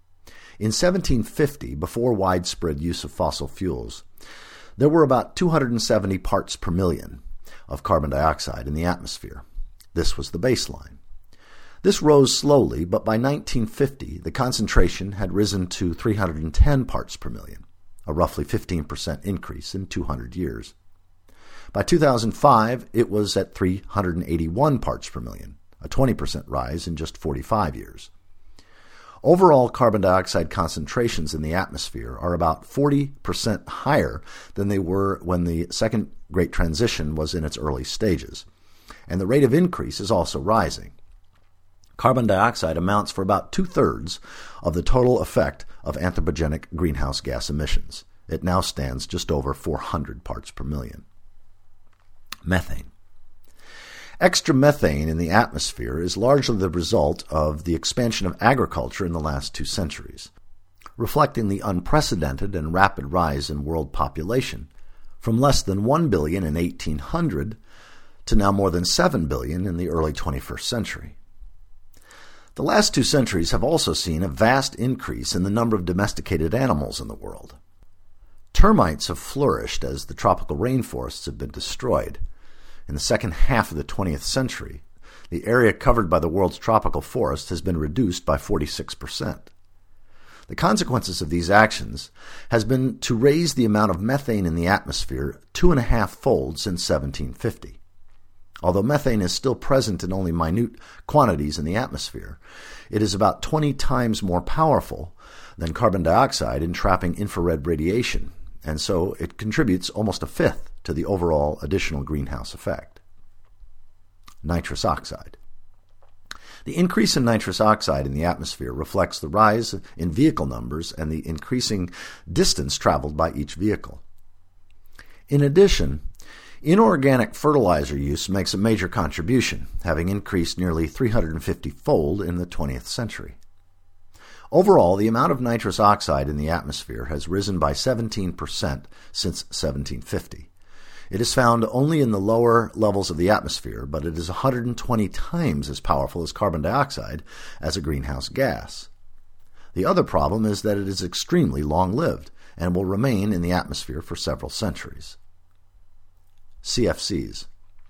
S1: In seventeen fifty, before widespread use of fossil fuels, there were about two hundred seventy parts per million of carbon dioxide in the atmosphere. This was the baseline. This rose slowly, but by nineteen fifty, the concentration had risen to three hundred ten parts per million, a roughly fifteen percent increase in two hundred years. By two thousand five, it was at three hundred eighty-one parts per million, a twenty percent rise in just forty-five years. Overall carbon dioxide concentrations in the atmosphere are about forty percent higher than they were when the second Great Transition was in its early stages, and the rate of increase is also rising. Carbon dioxide amounts for about two-thirds of the total effect of anthropogenic greenhouse gas emissions. It now stands just over four hundred parts per million. Methane. Extra methane in the atmosphere is largely the result of the expansion of agriculture in the last two centuries, reflecting the unprecedented and rapid rise in world population from less than one billion in eighteen hundred to now more than seven billion in the early twenty-first century. The last two centuries have also seen a vast increase in the number of domesticated animals in the world. Termites have flourished as the tropical rainforests have been destroyed. In the second half of the twentieth century, the area covered by the world's tropical forest has been reduced by forty-six percent. The consequences of these actions has been to raise the amount of methane in the atmosphere two and a half fold since seventeen fifty. Although methane is still present in only minute quantities in the atmosphere, it is about twenty times more powerful than carbon dioxide in trapping infrared radiation, and so it contributes almost a fifth to the overall additional greenhouse effect. Nitrous oxide. The increase in nitrous oxide in the atmosphere reflects the rise in vehicle numbers and the increasing distance traveled by each vehicle. In addition, inorganic fertilizer use makes a major contribution, having increased nearly three hundred fifty-fold in the twentieth century. Overall, the amount of nitrous oxide in the atmosphere has risen by seventeen percent since seventeen fifty. It is found only in the lower levels of the atmosphere, but it is one hundred twenty times as powerful as carbon dioxide as a greenhouse gas. The other problem is that it is extremely long-lived and will remain in the atmosphere for several centuries. C F Cs.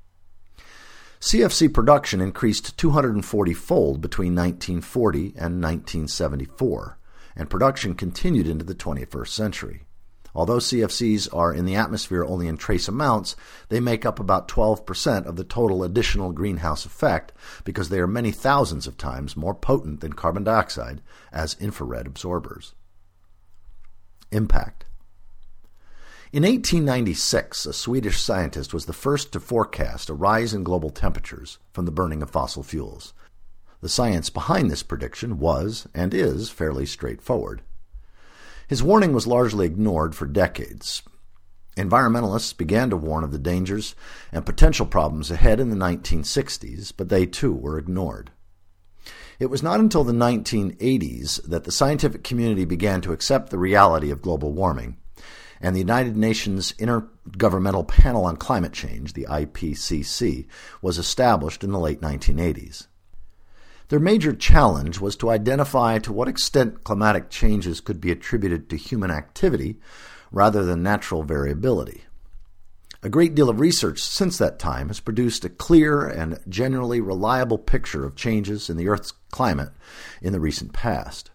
S1: C F C production increased two hundred forty-fold between nineteen forty and nineteen seventy-four, and production continued into the twenty-first century. Although C F Cs are in the atmosphere only in trace amounts, they make up about twelve percent of the total additional greenhouse effect because they are many thousands of times more potent than carbon dioxide as infrared absorbers. Impact. In eighteen ninety-six, a Swedish scientist was the first to forecast a rise in global temperatures from the burning of fossil fuels. The science behind this prediction was, and is, fairly straightforward. His warning was largely ignored for decades. Environmentalists began to warn of the dangers and potential problems ahead in the nineteen sixties, but they too were ignored. It was not until the nineteen eighties that the scientific community began to accept the reality of global warming, and the United Nations Intergovernmental Panel on Climate Change, the I P C C, was established in the late nineteen eighties. Their major challenge was to identify to what extent climatic changes could be attributed to human activity rather than natural variability. A great deal of research since that time has produced a clear and generally reliable picture of changes in the Earth's climate in the recent past.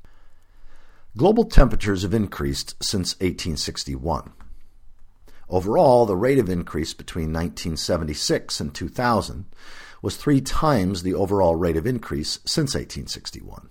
S1: Global temperatures have increased since eighteen sixty-one. Overall, the rate of increase between nineteen seventy-six and two thousand was three times the overall rate of increase since eighteen sixty-one.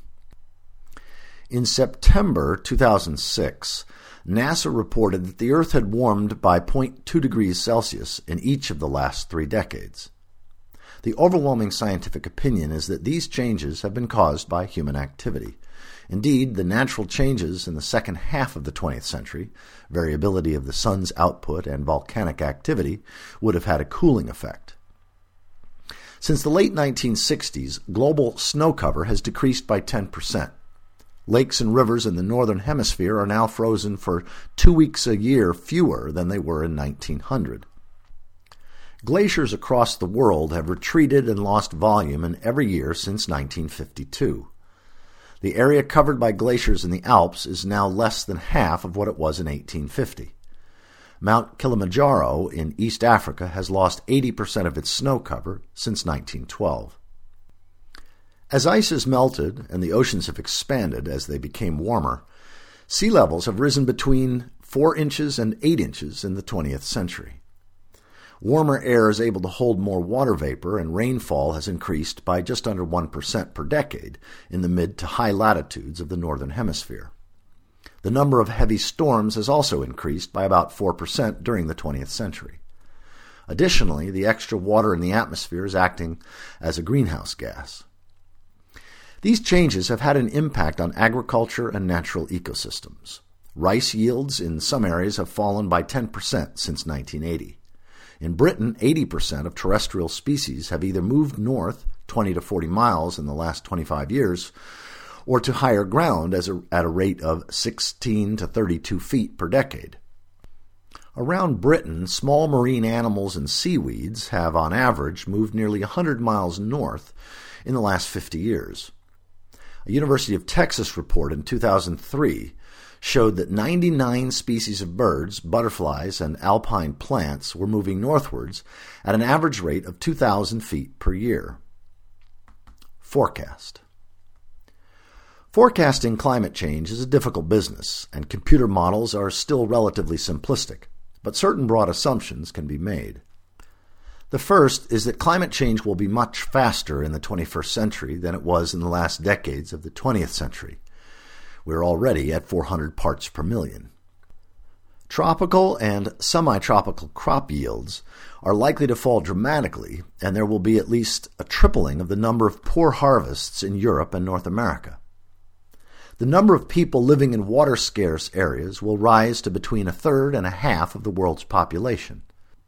S1: In September two thousand six, NASA reported that the Earth had warmed by zero point two degrees Celsius in each of the last three decades. The overwhelming scientific opinion is that these changes have been caused by human activity. Indeed, the natural changes in the second half of the twentieth century, variability of the sun's output and volcanic activity, would have had a cooling effect. Since the late nineteen sixties, global snow cover has decreased by ten percent. Lakes and rivers in the northern hemisphere are now frozen for two weeks a year fewer than they were in nineteen hundred. Glaciers across the world have retreated and lost volume in every year since nineteen fifty-two. The area covered by glaciers in the Alps is now less than half of what it was in eighteen fifty. Mount Kilimanjaro in East Africa has lost eighty percent of its snow cover since nineteen twelve. As ice has melted and the oceans have expanded as they became warmer, sea levels have risen between four inches and eight inches in the twentieth century. Warmer air is able to hold more water vapor, and rainfall has increased by just under one percent per decade in the mid to high latitudes of the northern hemisphere. The number of heavy storms has also increased by about four percent during the twentieth century. Additionally, the extra water in the atmosphere is acting as a greenhouse gas. These changes have had an impact on agriculture and natural ecosystems. Rice yields in some areas have fallen by ten percent since nineteen eighty. In Britain, eighty percent of terrestrial species have either moved north twenty to forty miles in the last twenty-five years or to higher ground as a, at a rate of sixteen to thirty-two feet per decade. Around Britain, small marine animals and seaweeds have, on average, moved nearly one hundred miles north in the last fifty years. A University of Texas report in two thousand three showed that ninety-nine species of birds, butterflies, and alpine plants were moving northwards at an average rate of two thousand feet per year. Forecast. Forecasting climate change is a difficult business, and computer models are still relatively simplistic, but certain broad assumptions can be made. The first is that climate change will be much faster in the twenty-first century than it was in the last decades of the twentieth century. We're already at four hundred parts per million. Tropical and semi-tropical crop yields are likely to fall dramatically, and there will be at least a tripling of the number of poor harvests in Europe and North America. The number of people living in water-scarce areas will rise to between a third and a half of the world's population.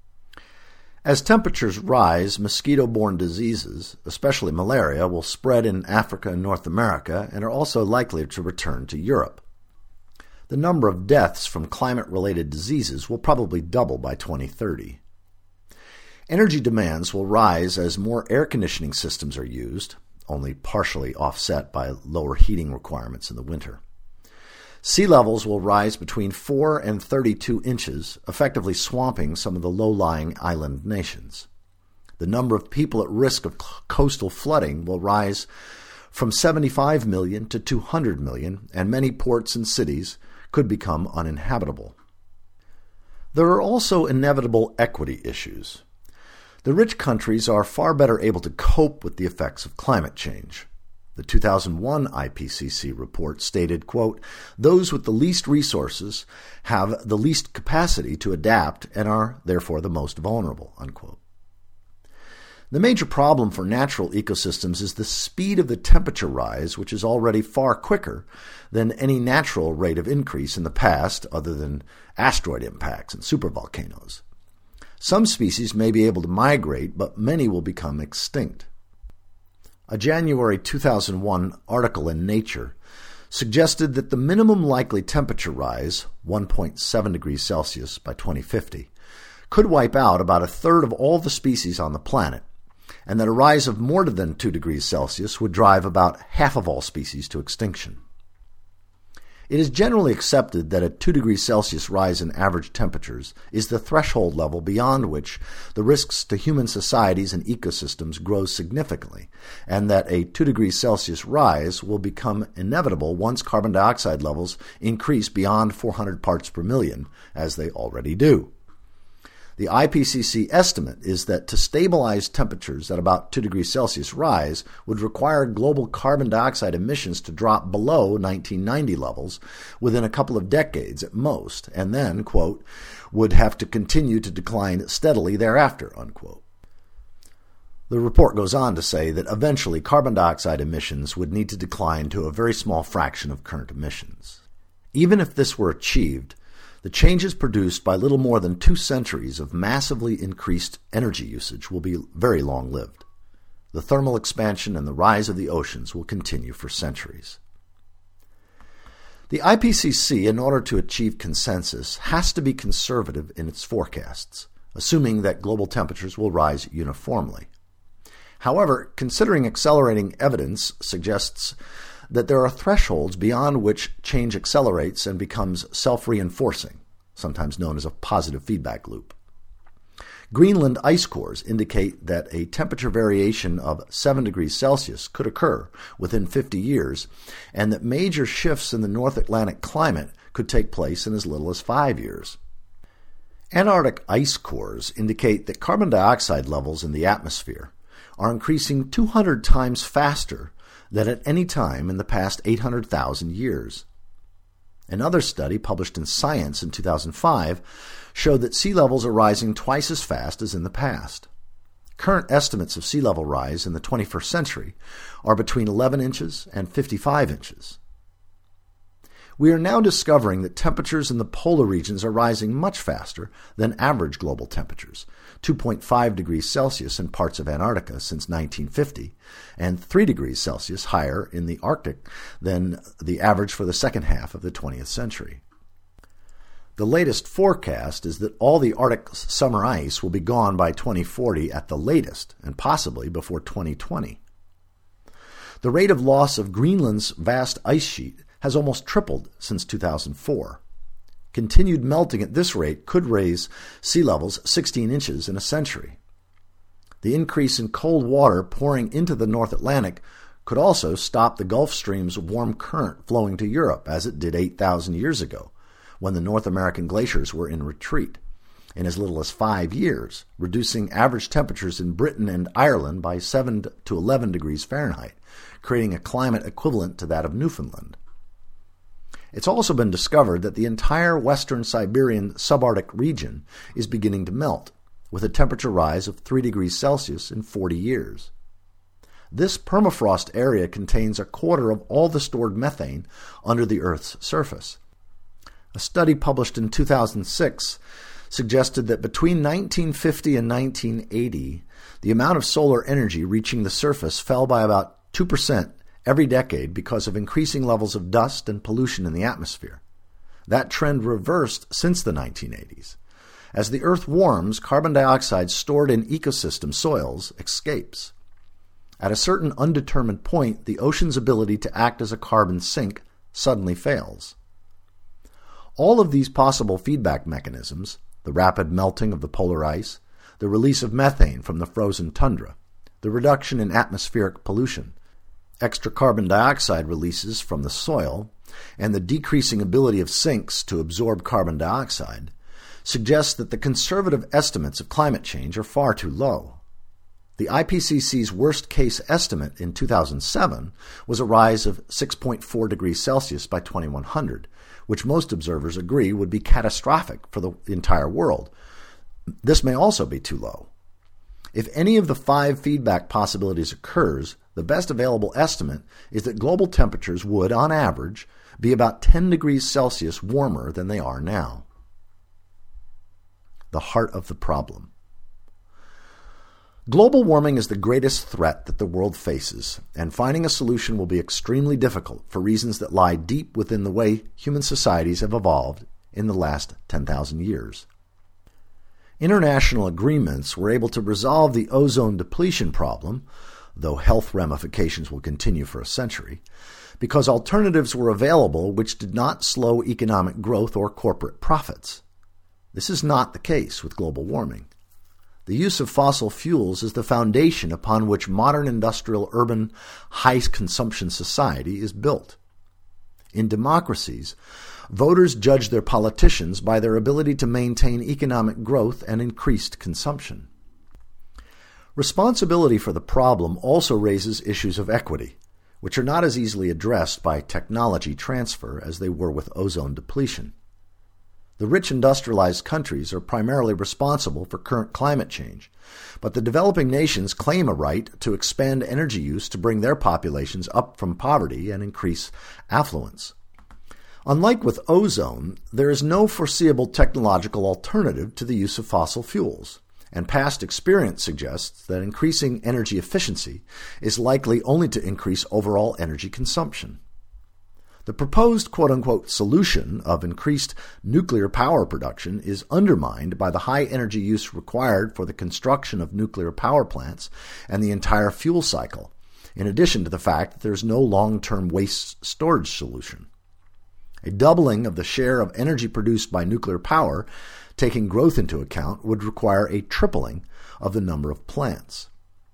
S1: As temperatures rise, mosquito-borne diseases, especially malaria, will spread in Africa and North America and are also likely to return to Europe. The number of deaths from climate-related diseases will probably double by twenty thirty. Energy demands will rise as more air conditioning systems are used, only partially offset by lower heating requirements in the winter. Sea levels will rise between four and thirty-two inches, effectively swamping some of the low-lying island nations. The number of people at risk of coastal flooding will rise from seventy-five million to two hundred million, and many ports and cities could become uninhabitable. There are also inevitable equity issues. The rich countries are far better able to cope with the effects of climate change. The two thousand one I P C C report stated, quote, "Those with the least resources have the least capacity to adapt and are therefore the most vulnerable," unquote. The major problem for natural ecosystems is the speed of the temperature rise, which is already far quicker than any natural rate of increase in the past, other than asteroid impacts and supervolcanoes. Some species may be able to migrate, but many will become extinct. A January two thousand one article in Nature suggested that the minimum likely temperature rise, one point seven degrees Celsius by twenty fifty, could wipe out about a third of all the species on the planet, and that a rise of more than two degrees Celsius would drive about half of all species to extinction. It is generally accepted that a two degrees Celsius rise in average temperatures is the threshold level beyond which the risks to human societies and ecosystems grow significantly, and that a two degrees Celsius rise will become inevitable once carbon dioxide levels increase beyond four hundred parts per million, as they already do. The I P C C estimate is that to stabilize temperatures at about two degrees Celsius rise would require global carbon dioxide emissions to drop below nineteen ninety levels within a couple of decades at most, and then, quote, would have to continue to decline steadily thereafter, unquote. The report goes on to say that eventually carbon dioxide emissions would need to decline to a very small fraction of current emissions. Even if this were achieved, the changes produced by little more than two centuries of massively increased energy usage will be very long-lived. The thermal expansion and the rise of the oceans will continue for centuries. The I P C C, in order to achieve consensus, has to be conservative in its forecasts, assuming that global temperatures will rise uniformly. However, considering accelerating evidence suggests that there are thresholds beyond which change accelerates and becomes self-reinforcing, sometimes known as a positive feedback loop. Greenland ice cores indicate that a temperature variation of seven degrees Celsius could occur within fifty years, and that major shifts in the North Atlantic climate could take place in as little as five years. Antarctic ice cores indicate that carbon dioxide levels in the atmosphere are increasing two hundred times faster than at any time in the past eight hundred thousand years. Another study published in Science in two thousand five showed that sea levels are rising twice as fast as in the past. Current estimates of sea level rise in the twenty-first century are between eleven inches and fifty-five inches. We are now discovering that temperatures in the polar regions are rising much faster than average global temperatures, two point five degrees Celsius in parts of Antarctica since nineteen fifty, and three degrees Celsius higher in the Arctic than the average for the second half of the twentieth century. The latest forecast is that all the Arctic summer ice will be gone by twenty forty at the latest, and possibly before twenty twenty. The rate of loss of Greenland's vast ice sheet has almost tripled since two thousand four. Continued melting at this rate could raise sea levels sixteen inches in a century. The increase in cold water pouring into the North Atlantic could also stop the Gulf Stream's warm current flowing to Europe, as it did eight thousand years ago, when the North American glaciers were in retreat, in as little as five years, reducing average temperatures in Britain and Ireland by seven to eleven degrees Fahrenheit, creating a climate equivalent to that of Newfoundland. It's also been discovered that the entire western Siberian subarctic region is beginning to melt, with a temperature rise of three degrees Celsius in forty years. This permafrost area contains a quarter of all the stored methane under the Earth's surface. A study published in two thousand six suggested that between nineteen fifty and nineteen eighty, the amount of solar energy reaching the surface fell by about two percent every decade because of increasing levels of dust and pollution in the atmosphere. That trend reversed since the nineteen eighties. As the Earth warms, carbon dioxide stored in ecosystem soils escapes. At a certain undetermined point, the ocean's ability to act as a carbon sink suddenly fails. All of these possible feedback mechanisms, the rapid melting of the polar ice, the release of methane from the frozen tundra, the reduction in atmospheric pollution, extra carbon dioxide releases from the soil, and the decreasing ability of sinks to absorb carbon dioxide, suggests that the conservative estimates of climate change are far too low. The I P C C's worst-case estimate in two thousand seven was a rise of six point four degrees Celsius by twenty-one hundred, which most observers agree would be catastrophic for the entire world. This may also be too low. If any of the five feedback possibilities occurs, the best available estimate is that global temperatures would, on average, be about ten degrees Celsius warmer than they are now. The heart of the problem. Global warming is the greatest threat that the world faces, and finding a solution will be extremely difficult for reasons that lie deep within the way human societies have evolved in the last ten thousand years. International agreements were able to resolve the ozone depletion problem, though health ramifications will continue for a century, because alternatives were available which did not slow economic growth or corporate profits. This is not the case with global warming. The use of fossil fuels is the foundation upon which modern industrial, urban, high-consumption society is built. In democracies, voters judge their politicians by their ability to maintain economic growth and increased consumption. Responsibility for the problem also raises issues of equity, which are not as easily addressed by technology transfer as they were with ozone depletion. The rich industrialized countries are primarily responsible for current climate change, but the developing nations claim a right to expand energy use to bring their populations up from poverty and increase affluence. Unlike with ozone, there is no foreseeable technological alternative to the use of fossil fuels, and past experience suggests that increasing energy efficiency is likely only to increase overall energy consumption. The proposed quote-unquote solution of increased nuclear power production is undermined by the high energy use required for the construction of nuclear power plants and the entire fuel cycle, in addition to the fact that there is no long-term waste storage solution. A doubling of the share of energy produced by nuclear power, taking growth into account, would require a tripling of the number of plants.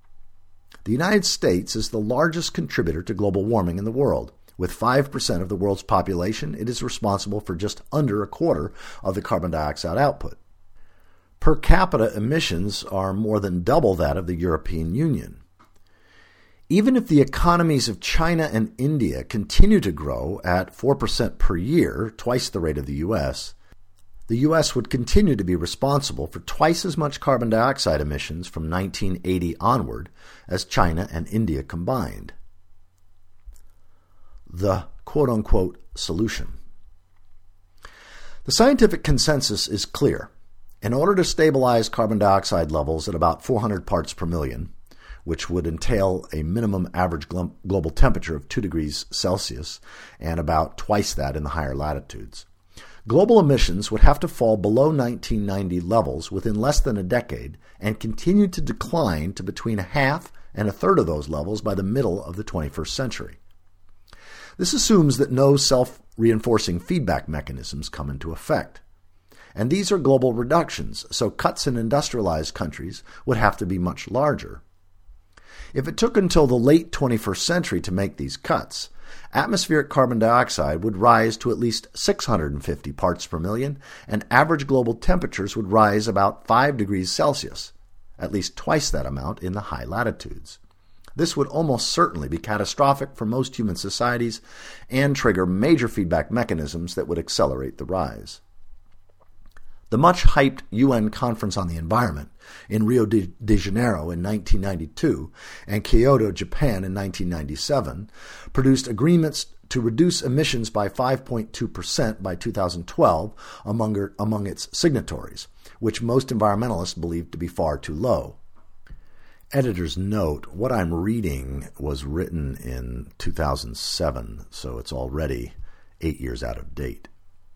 S1: The United States is the largest contributor to global warming in the world. With five percent of the world's population, it is responsible for just under a quarter of the carbon dioxide output. Per capita emissions are more than double that of the European Union. Even if the economies of China and India continue to grow at four percent per year, twice the rate of the U S, the U S would continue to be responsible for twice as much carbon dioxide emissions from nineteen eighty onward as China and India combined. The quote-unquote solution. The scientific consensus is clear. In order to stabilize carbon dioxide levels at about four hundred parts per million, which would entail a minimum average global temperature of two degrees Celsius and about twice that in the higher latitudes, global emissions would have to fall below nineteen ninety levels within less than a decade and continue to decline to between a half and a third of those levels by the middle of the twenty-first century. This assumes that no self-reinforcing feedback mechanisms come into effect. And these are global reductions, so cuts in industrialized countries would have to be much larger. If it took until the late twenty-first century to make these cuts, atmospheric carbon dioxide would rise to at least six hundred fifty parts per million, and average global temperatures would rise about five degrees Celsius, at least twice that amount in the high latitudes. This would almost certainly be catastrophic for most human societies and trigger major feedback mechanisms that would accelerate the rise. The much-hyped U N Conference on the Environment in Rio de Janeiro in nineteen ninety-two and Kyoto, Japan in nineteen ninety-seven produced agreements to reduce emissions by five point two percent by two thousand twelve among, among its signatories, which most environmentalists believe to be far too low. Editor's note, what I'm reading was written in two thousand seven, so it's already eight years out of date.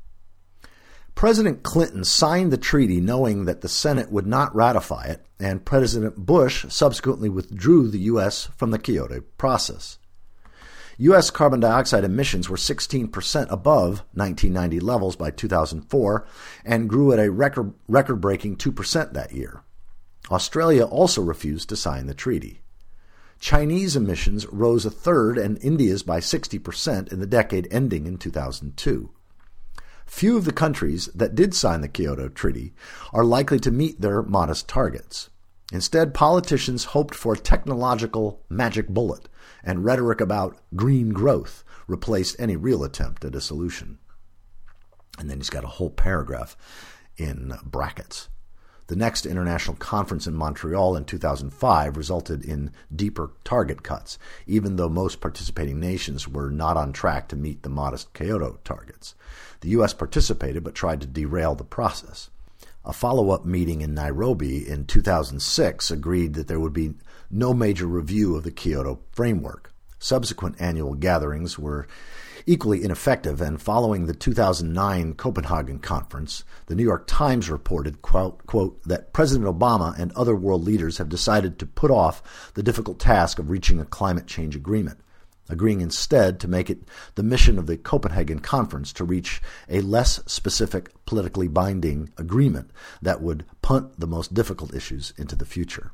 S1: President Clinton signed the treaty knowing that the Senate would not ratify it, and President Bush subsequently withdrew the U S from the Kyoto process. U S carbon dioxide emissions were sixteen percent above nineteen ninety levels by two thousand four and grew at a record, record-breaking two percent that year. Australia also refused to sign the treaty. Chinese emissions rose a third and India's by sixty percent in the decade ending in two thousand two. Few of the countries that did sign the Kyoto Treaty are likely to meet their modest targets. Instead, politicians hoped for a technological magic bullet, and rhetoric about green growth replaced any real attempt at a solution. And then he's got a whole paragraph in brackets. The next international conference in Montreal in two thousand five resulted in deeper target cuts, even though most participating nations were not on track to meet the modest Kyoto targets. The U S participated but tried to derail the process. A follow-up meeting in Nairobi in two thousand six agreed that there would be no major review of the Kyoto framework. Subsequent annual gatherings were equally ineffective, and following the two thousand nine Copenhagen conference, the New York Times reported, quote, quote, that President Obama and other world leaders have decided to put off the difficult task of reaching a climate change agreement, agreeing instead to make it the mission of the Copenhagen conference to reach a less specific, politically binding agreement that would punt the most difficult issues into the future.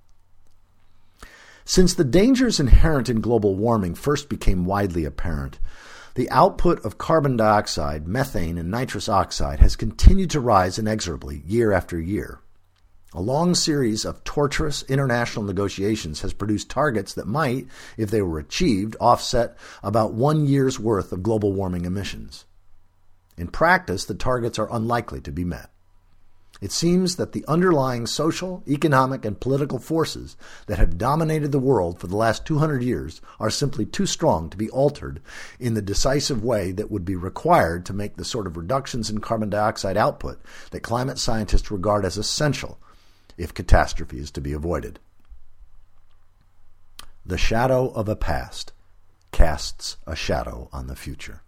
S1: Since the dangers inherent in global warming first became widely apparent, the output of carbon dioxide, methane, and nitrous oxide has continued to rise inexorably year after year. A long series of torturous international negotiations has produced targets that might, if they were achieved, offset about one year's worth of global warming emissions. In practice, the targets are unlikely to be met. It seems that the underlying social, economic, and political forces that have dominated the world for the last two hundred years are simply too strong to be altered in the decisive way that would be required to make the sort of reductions in carbon dioxide output that climate scientists regard as essential if catastrophe is to be avoided. The shadow of a past casts a shadow on the future.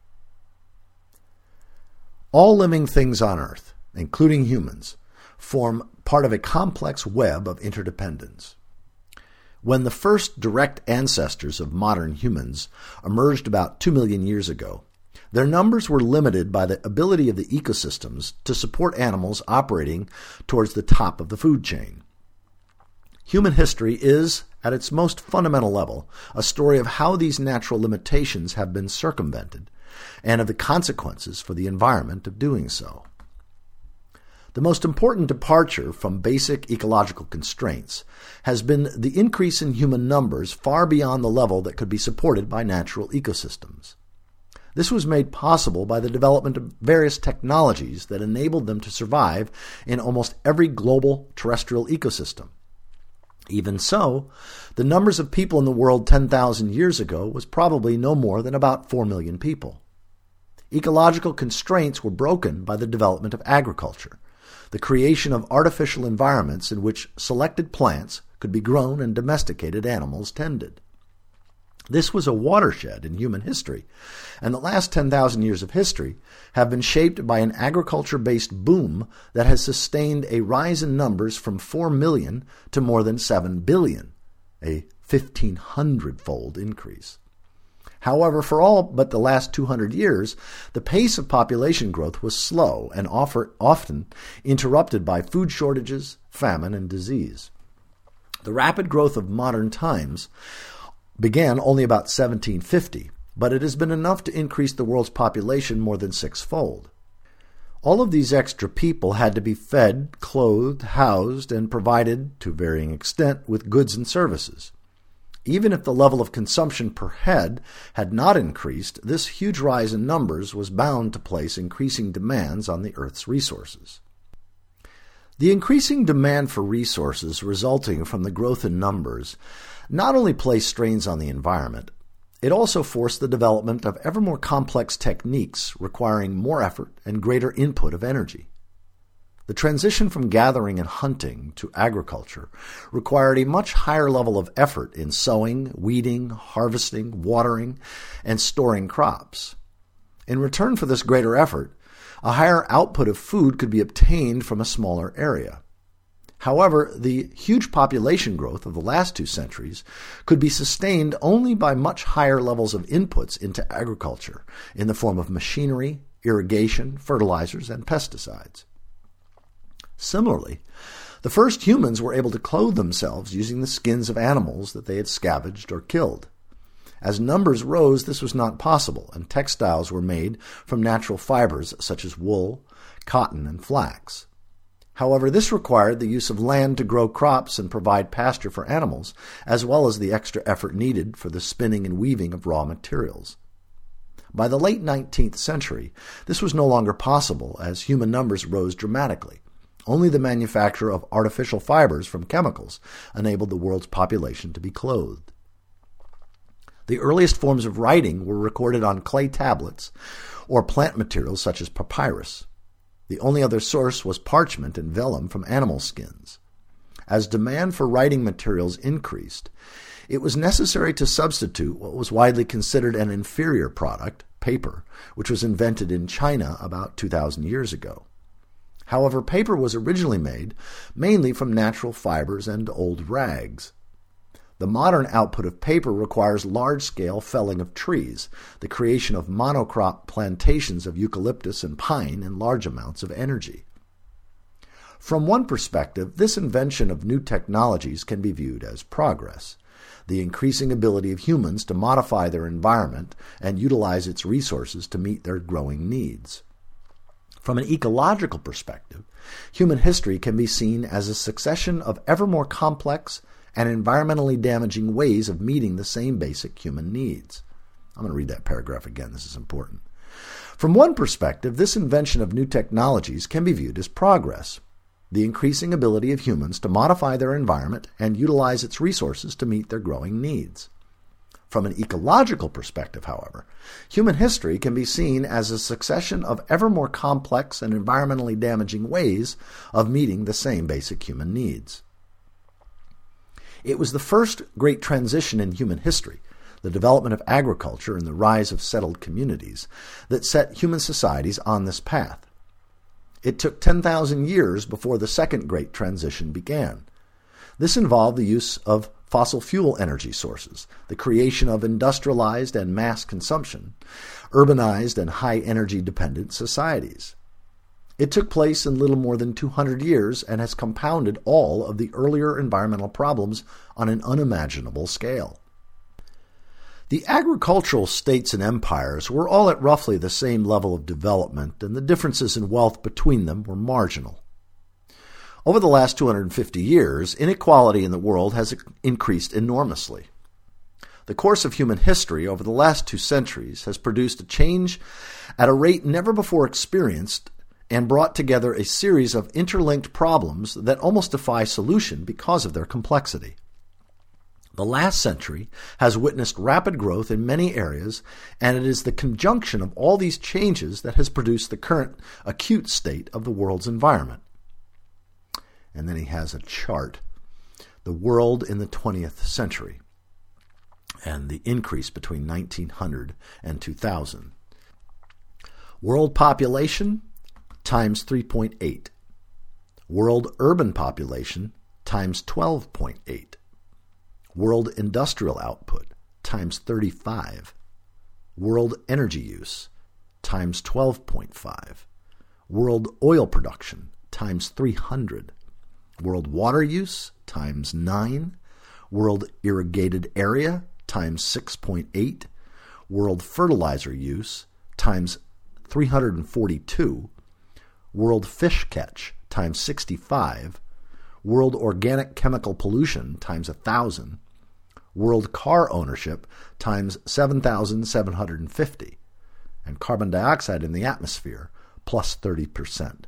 S1: All living things on Earth, including humans, form part of a complex web of interdependence. When the first direct ancestors of modern humans emerged about two million years ago, their numbers were limited by the ability of the ecosystems to support animals operating towards the top of the food chain. Human history is, at its most fundamental level, a story of how these natural limitations have been circumvented and of the consequences for the environment of doing so. The most important departure from basic ecological constraints has been the increase in human numbers far beyond the level that could be supported by natural ecosystems. This was made possible by the development of various technologies that enabled them to survive in almost every global terrestrial ecosystem. Even so, the numbers of people in the world ten thousand years ago was probably no more than about four million people. Ecological constraints were broken by the development of agriculture, the creation of artificial environments in which selected plants could be grown and domesticated animals tended. This was a watershed in human history, and the last ten thousand years of history have been shaped by an agriculture-based boom that has sustained a rise in numbers from four million to more than seven billion, a fifteen hundred-fold increase. However, for all but the last two hundred years, the pace of population growth was slow and often interrupted by food shortages, famine, and disease. The rapid growth of modern times began only about seventeen fifty, but it has been enough to increase the world's population more than sixfold. All of these extra people had to be fed, clothed, housed, and provided, to varying extent, with goods and services. Even if the level of consumption per head had not increased, this huge rise in numbers was bound to place increasing demands on the Earth's resources. The increasing demand for resources resulting from the growth in numbers not only placed strains on the environment, it also forced the development of ever more complex techniques requiring more effort and greater input of energy. The transition from gathering and hunting to agriculture required a much higher level of effort in sowing, weeding, harvesting, watering, and storing crops. In return for this greater effort, a higher output of food could be obtained from a smaller area. However, the huge population growth of the last two centuries could be sustained only by much higher levels of inputs into agriculture in the form of machinery, irrigation, fertilizers, and pesticides. Similarly, the first humans were able to clothe themselves using the skins of animals that they had scavenged or killed. As numbers rose, this was not possible, and textiles were made from natural fibers such as wool, cotton, and flax. However, this required the use of land to grow crops and provide pasture for animals, as well as the extra effort needed for the spinning and weaving of raw materials. By the late nineteenth century, this was no longer possible as human numbers rose dramatically, Only the manufacture of artificial fibers from chemicals enabled the world's population to be clothed. The earliest forms of writing were recorded on clay tablets or plant materials such as papyrus. The only other source was parchment and vellum from animal skins. As demand for writing materials increased, it was necessary to substitute what was widely considered an inferior product, paper, which was invented in China about two thousand years ago. However, paper was originally made mainly from natural fibers and old rags. The modern output of paper requires large-scale felling of trees, the creation of monocrop plantations of eucalyptus and pine, and large amounts of energy. From one perspective, this invention of new technologies can be viewed as progress, the increasing ability of humans to modify their environment and utilize its resources to meet their growing needs. From an ecological perspective, human history can be seen as a succession of ever more complex and environmentally damaging ways of meeting the same basic human needs. I'm going to read that paragraph again. This is important. From one perspective, this invention of new technologies can be viewed as progress, the increasing ability of humans to modify their environment and utilize its resources to meet their growing needs. From an ecological perspective, however, human history can be seen as a succession of ever more complex and environmentally damaging ways of meeting the same basic human needs. It was the first great transition in human history, the development of agriculture and the rise of settled communities, that set human societies on this path. It took ten thousand years before the second great transition began. This involved the use of fossil fuel energy sources, the creation of industrialized and mass consumption, urbanized and high-energy dependent societies. It took place in little more than two hundred years and has compounded all of the earlier environmental problems on an unimaginable scale. The agricultural states and empires were all at roughly the same level of development, and the differences in wealth between them were marginal. Over the last two hundred fifty years, inequality in the world has increased enormously. The course of human history over the last two centuries has produced a change at a rate never before experienced and brought together a series of interlinked problems that almost defy solution because of their complexity. The last century has witnessed rapid growth in many areas, and it is the conjunction of all these changes that has produced the current acute state of the world's environment. And then he has a chart, the world in the twentieth century, and the increase between nineteen hundred and two thousand. World population times three point eight. World urban population times twelve point eight. World industrial output times thirty-five. World energy use times twelve point five. World oil production times three hundred. World water use times nine. World irrigated area times six point eight. World fertilizer use times three hundred forty-two. World fish catch times sixty-five. World organic chemical pollution times one thousand. World car ownership times seven thousand seven hundred fifty. And carbon dioxide in the atmosphere plus thirty percent.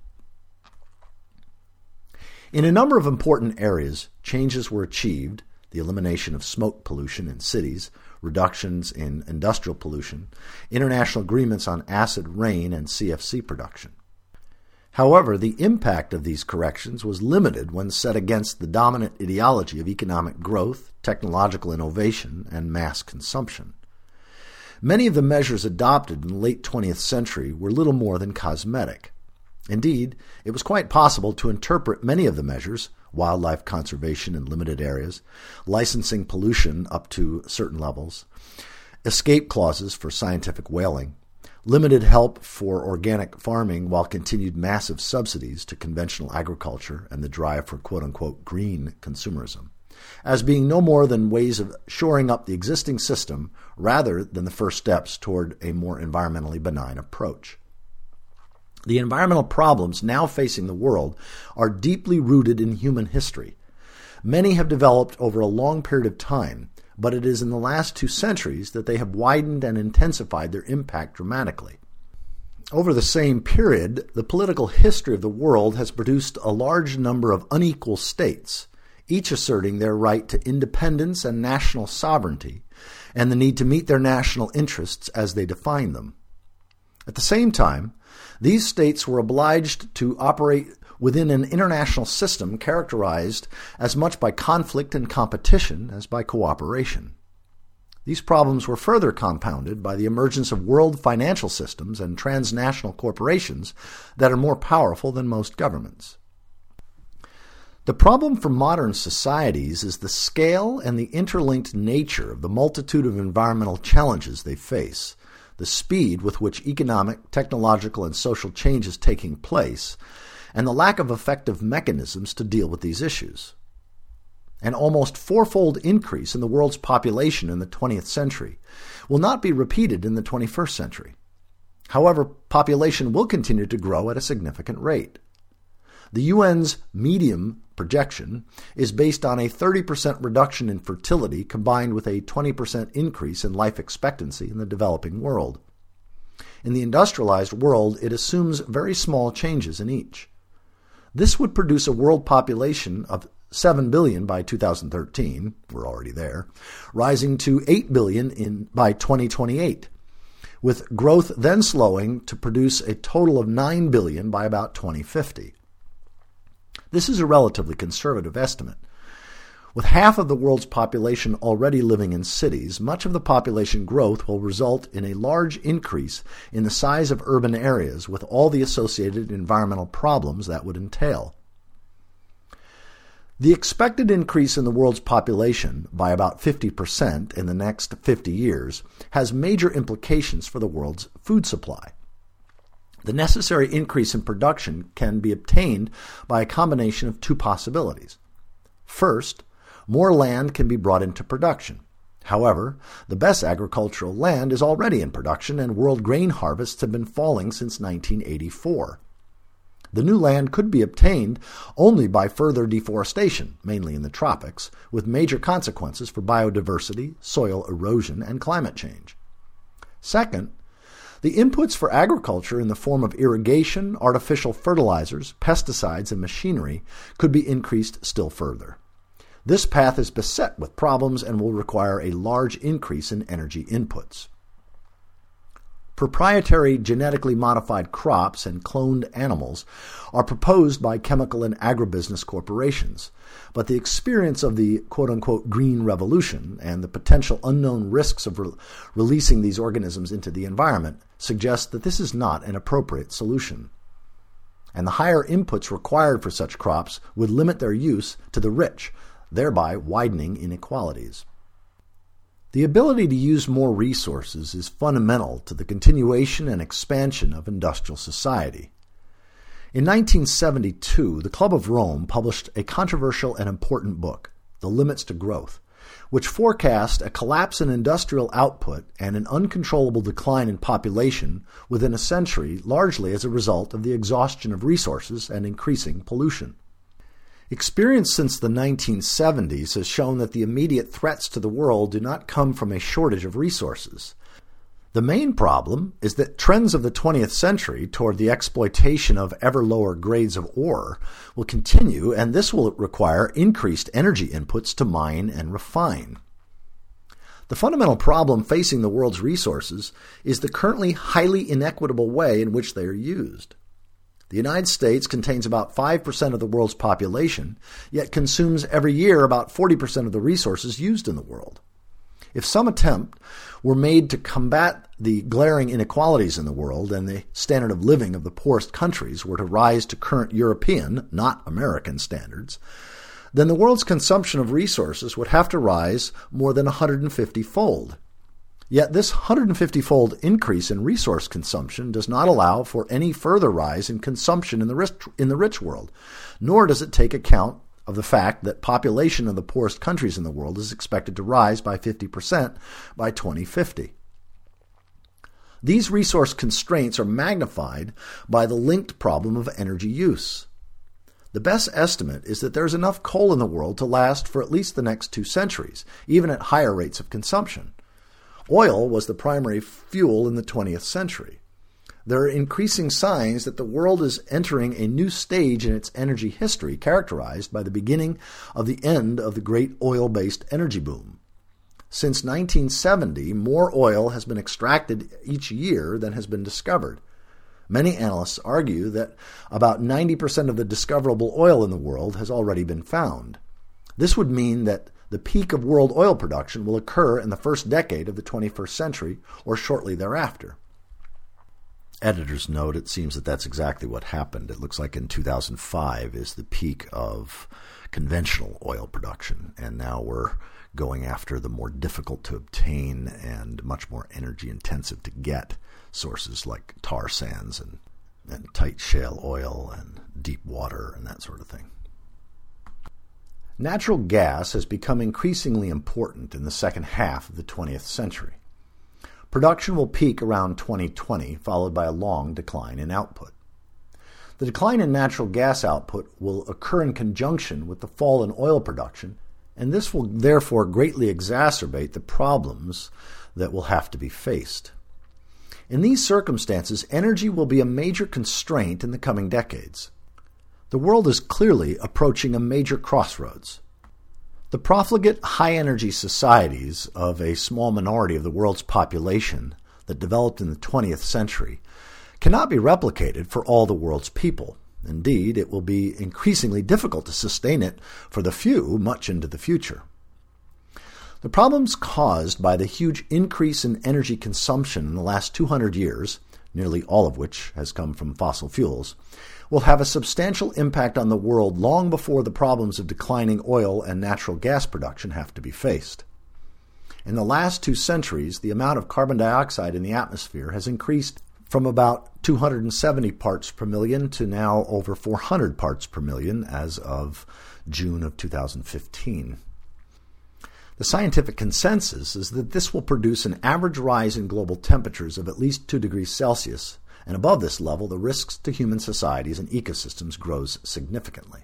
S1: In a number of important areas, changes were achieved: the elimination of smoke pollution in cities, reductions in industrial pollution, international agreements on acid rain and C F C production. However, the impact of these corrections was limited when set against the dominant ideology of economic growth, technological innovation, and mass consumption. Many of the measures adopted in the late twentieth century were little more than cosmetic. Indeed, it was quite possible to interpret many of the measures, wildlife conservation in limited areas, licensing pollution up to certain levels, escape clauses for scientific whaling, limited help for organic farming while continued massive subsidies to conventional agriculture and the drive for quote-unquote green consumerism, as being no more than ways of shoring up the existing system rather than the first steps toward a more environmentally benign approach. The environmental problems now facing the world are deeply rooted in human history. Many have developed over a long period of time, but it is in the last two centuries that they have widened and intensified their impact dramatically. Over the same period, the political history of the world has produced a large number of unequal states, each asserting their right to independence and national sovereignty, and the need to meet their national interests as they define them. At the same time, these states were obliged to operate within an international system characterized as much by conflict and competition as by cooperation. These problems were further compounded by the emergence of world financial systems and transnational corporations that are more powerful than most governments. The problem for modern societies is the scale and the interlinked nature of the multitude of environmental challenges they face, the speed with which economic, technological, and social change is taking place, and the lack of effective mechanisms to deal with these issues. An almost fourfold increase in the world's population in the twentieth century will not be repeated in the twenty-first century. However, population will continue to grow at a significant rate. The U N's medium projection is based on a thirty percent reduction in fertility combined with a twenty percent increase in life expectancy in the developing world. In the industrialized world, it assumes very small changes in each. This would produce a world population of seven billion by two thousand thirteen, we're already there, rising to eight billion in by twenty twenty-eight, with growth then slowing to produce a total of nine billion by about twenty fifty. This is a relatively conservative estimate. With half of the world's population already living in cities, much of the population growth will result in a large increase in the size of urban areas with all the associated environmental problems that would entail. The expected increase in the world's population by about fifty percent in the next fifty years has major implications for the world's food supply. The necessary increase in production can be obtained by a combination of two possibilities. First, more land can be brought into production. However, the best agricultural land is already in production, and world grain harvests have been falling since nineteen eighty-four. The new land could be obtained only by further deforestation, mainly in the tropics, with major consequences for biodiversity, soil erosion, and climate change. Second, the inputs for agriculture in the form of irrigation, artificial fertilizers, pesticides, and machinery could be increased still further. This path is beset with problems and will require a large increase in energy inputs. Proprietary genetically modified crops and cloned animals are proposed by chemical and agribusiness corporations, but the experience of the quote-unquote green revolution and the potential unknown risks of re- releasing these organisms into the environment suggest that this is not an appropriate solution. And the higher inputs required for such crops would limit their use to the rich, thereby widening inequalities. The ability to use more resources is fundamental to the continuation and expansion of industrial society. In nineteen seventy-two, the Club of Rome published a controversial and important book, The Limits to Growth, which forecast a collapse in industrial output and an uncontrollable decline in population within a century, largely as a result of the exhaustion of resources and increasing pollution. Experience since the nineteen seventies has shown that the immediate threats to the world do not come from a shortage of resources. The main problem is that trends of the twentieth century toward the exploitation of ever lower grades of ore will continue, and this will require increased energy inputs to mine and refine. The fundamental problem facing the world's resources is the currently highly inequitable way in which they are used. The United States contains about five percent of the world's population, yet consumes every year about forty percent of the resources used in the world. If some attempt were made to combat the glaring inequalities in the world and the standard of living of the poorest countries were to rise to current European, not American, standards, then the world's consumption of resources would have to rise more than one hundred fifty-fold. Yet this one hundred fifty-fold increase in resource consumption does not allow for any further rise in consumption in the rich, in the rich world, nor does it take account of the fact that population of the poorest countries in the world is expected to rise by fifty percent by twenty fifty. These resource constraints are magnified by the linked problem of energy use. The best estimate is that there is enough coal in the world to last for at least the next two centuries, even at higher rates of consumption. Oil was the primary fuel in the twentieth century. There are increasing signs that the world is entering a new stage in its energy history, characterized by the beginning of the end of the great oil-based energy boom. Since nineteen seventy, more oil has been extracted each year than has been discovered. Many analysts argue that about ninety percent of the discoverable oil in the world has already been found. This would mean that the peak of world oil production will occur in the first decade of the twenty-first century or shortly thereafter. Editor's note, it seems that that's exactly what happened. It looks like in two thousand five is the peak of conventional oil production, and now we're going after the more difficult to obtain and much more energy intensive to get sources like tar sands and, and tight shale oil and deep water and that sort of thing. Natural gas has become increasingly important in the second half of the twentieth century. Production will peak around twenty twenty, followed by a long decline in output. The decline in natural gas output will occur in conjunction with the fall in oil production, and this will therefore greatly exacerbate the problems that will have to be faced. In these circumstances, energy will be a major constraint in the coming decades. The world is clearly approaching a major crossroads. The profligate high-energy societies of a small minority of the world's population that developed in the twentieth century cannot be replicated for all the world's people. Indeed, it will be increasingly difficult to sustain it for the few much into the future. The problems caused by the huge increase in energy consumption in the last two hundred years, nearly all of which has come from fossil fuels, will have a substantial impact on the world long before the problems of declining oil and natural gas production have to be faced. In the last two centuries, the amount of carbon dioxide in the atmosphere has increased from about two hundred seventy parts per million to now over four hundred parts per million as of June of two thousand fifteen. The scientific consensus is that this will produce an average rise in global temperatures of at least two degrees Celsius, and above this level, the risks to human societies and ecosystems grows significantly.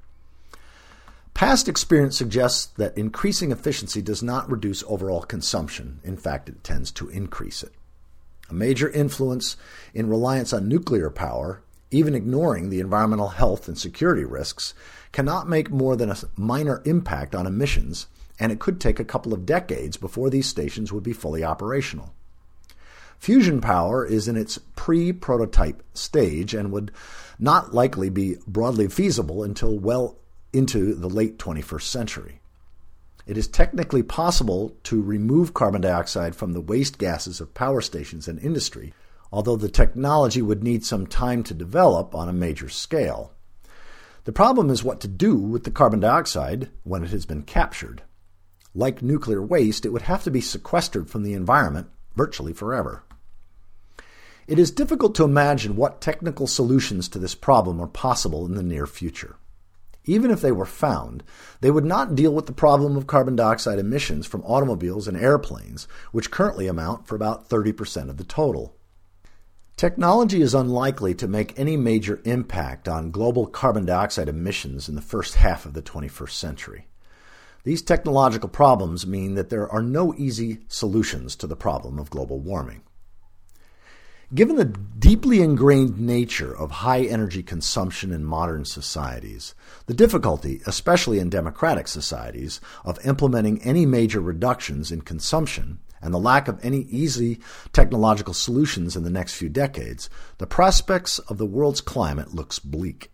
S1: Past experience suggests that increasing efficiency does not reduce overall consumption. In fact, it tends to increase it. A major influence in reliance on nuclear power, even ignoring the environmental health and security risks, cannot make more than a minor impact on emissions, and it could take a couple of decades before these stations would be fully operational. Fusion power is in its pre-prototype stage and would not likely be broadly feasible until well into the late twenty-first century. It is technically possible to remove carbon dioxide from the waste gases of power stations and industry, although the technology would need some time to develop on a major scale. The problem is what to do with the carbon dioxide when it has been captured. Like nuclear waste, it would have to be sequestered from the environment virtually forever. It is difficult to imagine what technical solutions to this problem are possible in the near future. Even if they were found, they would not deal with the problem of carbon dioxide emissions from automobiles and airplanes, which currently amount for about thirty percent of the total. Technology is unlikely to make any major impact on global carbon dioxide emissions in the first half of the twenty-first century. These technological problems mean that there are no easy solutions to the problem of global warming. Given the deeply ingrained nature of high energy consumption in modern societies, the difficulty, especially in democratic societies, of implementing any major reductions in consumption, and the lack of any easy technological solutions in the next few decades, the prospects of the world's climate looks bleak.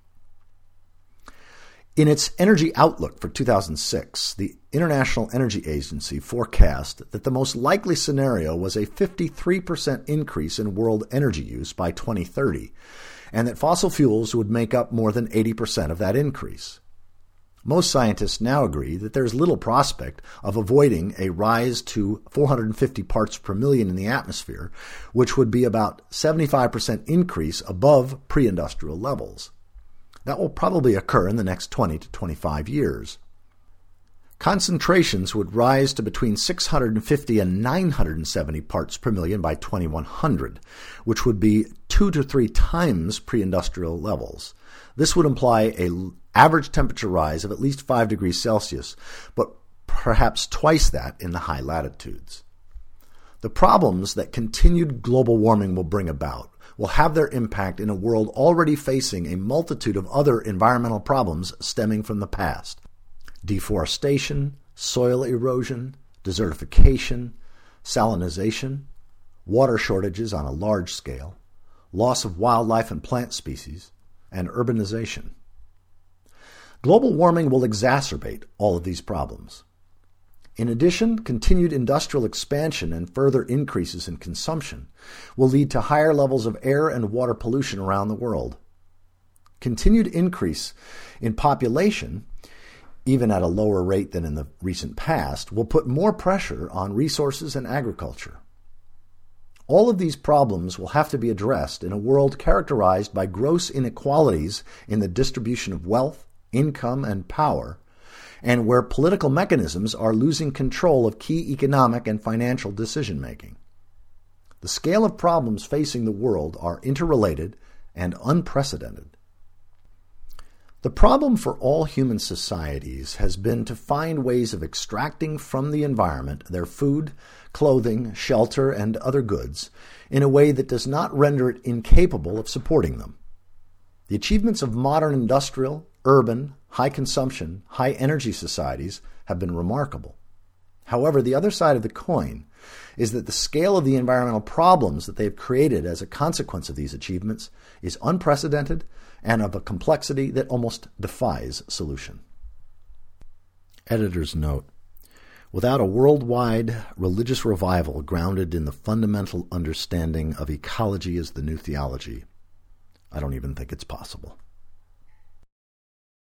S1: In its Energy Outlook for two thousand six, the International Energy Agency forecast that the most likely scenario was a fifty-three percent increase in world energy use by twenty thirty, and that fossil fuels would make up more than eighty percent of that increase. Most scientists now agree that there is little prospect of avoiding a rise to four hundred fifty parts per million in the atmosphere, which would be about seventy-five percent increase above pre-industrial levels. That will probably occur in the next twenty to twenty-five years. Concentrations would rise to between six hundred fifty and nine hundred seventy parts per million by twenty-one hundred, which would be two to three times pre-industrial levels. This would imply an average temperature rise of at least five degrees Celsius, but perhaps twice that in the high latitudes. The problems that continued global warming will bring about will have their impact in a world already facing a multitude of other environmental problems stemming from the past. Deforestation, soil erosion, desertification, salinization, water shortages on a large scale, loss of wildlife and plant species, and urbanization. Global warming will exacerbate all of these problems. In addition, continued industrial expansion and further increases in consumption will lead to higher levels of air and water pollution around the world. Continued increase in population, even at a lower rate than in the recent past, will put more pressure on resources and agriculture. All of these problems will have to be addressed in a world characterized by gross inequalities in the distribution of wealth, income, and power, and where political mechanisms are losing control of key economic and financial decision-making. The scale of problems facing the world are interrelated and unprecedented. The problem for all human societies has been to find ways of extracting from the environment their food, clothing, shelter, and other goods in a way that does not render it incapable of supporting them. The achievements of modern industrial, urban, high-consumption, high-energy societies have been remarkable. However, the other side of the coin is that the scale of the environmental problems that they have created as a consequence of these achievements is unprecedented and of a complexity that almost defies solution. Editor's note: without a worldwide religious revival grounded in the fundamental understanding of ecology as the new theology, I don't even think it's possible.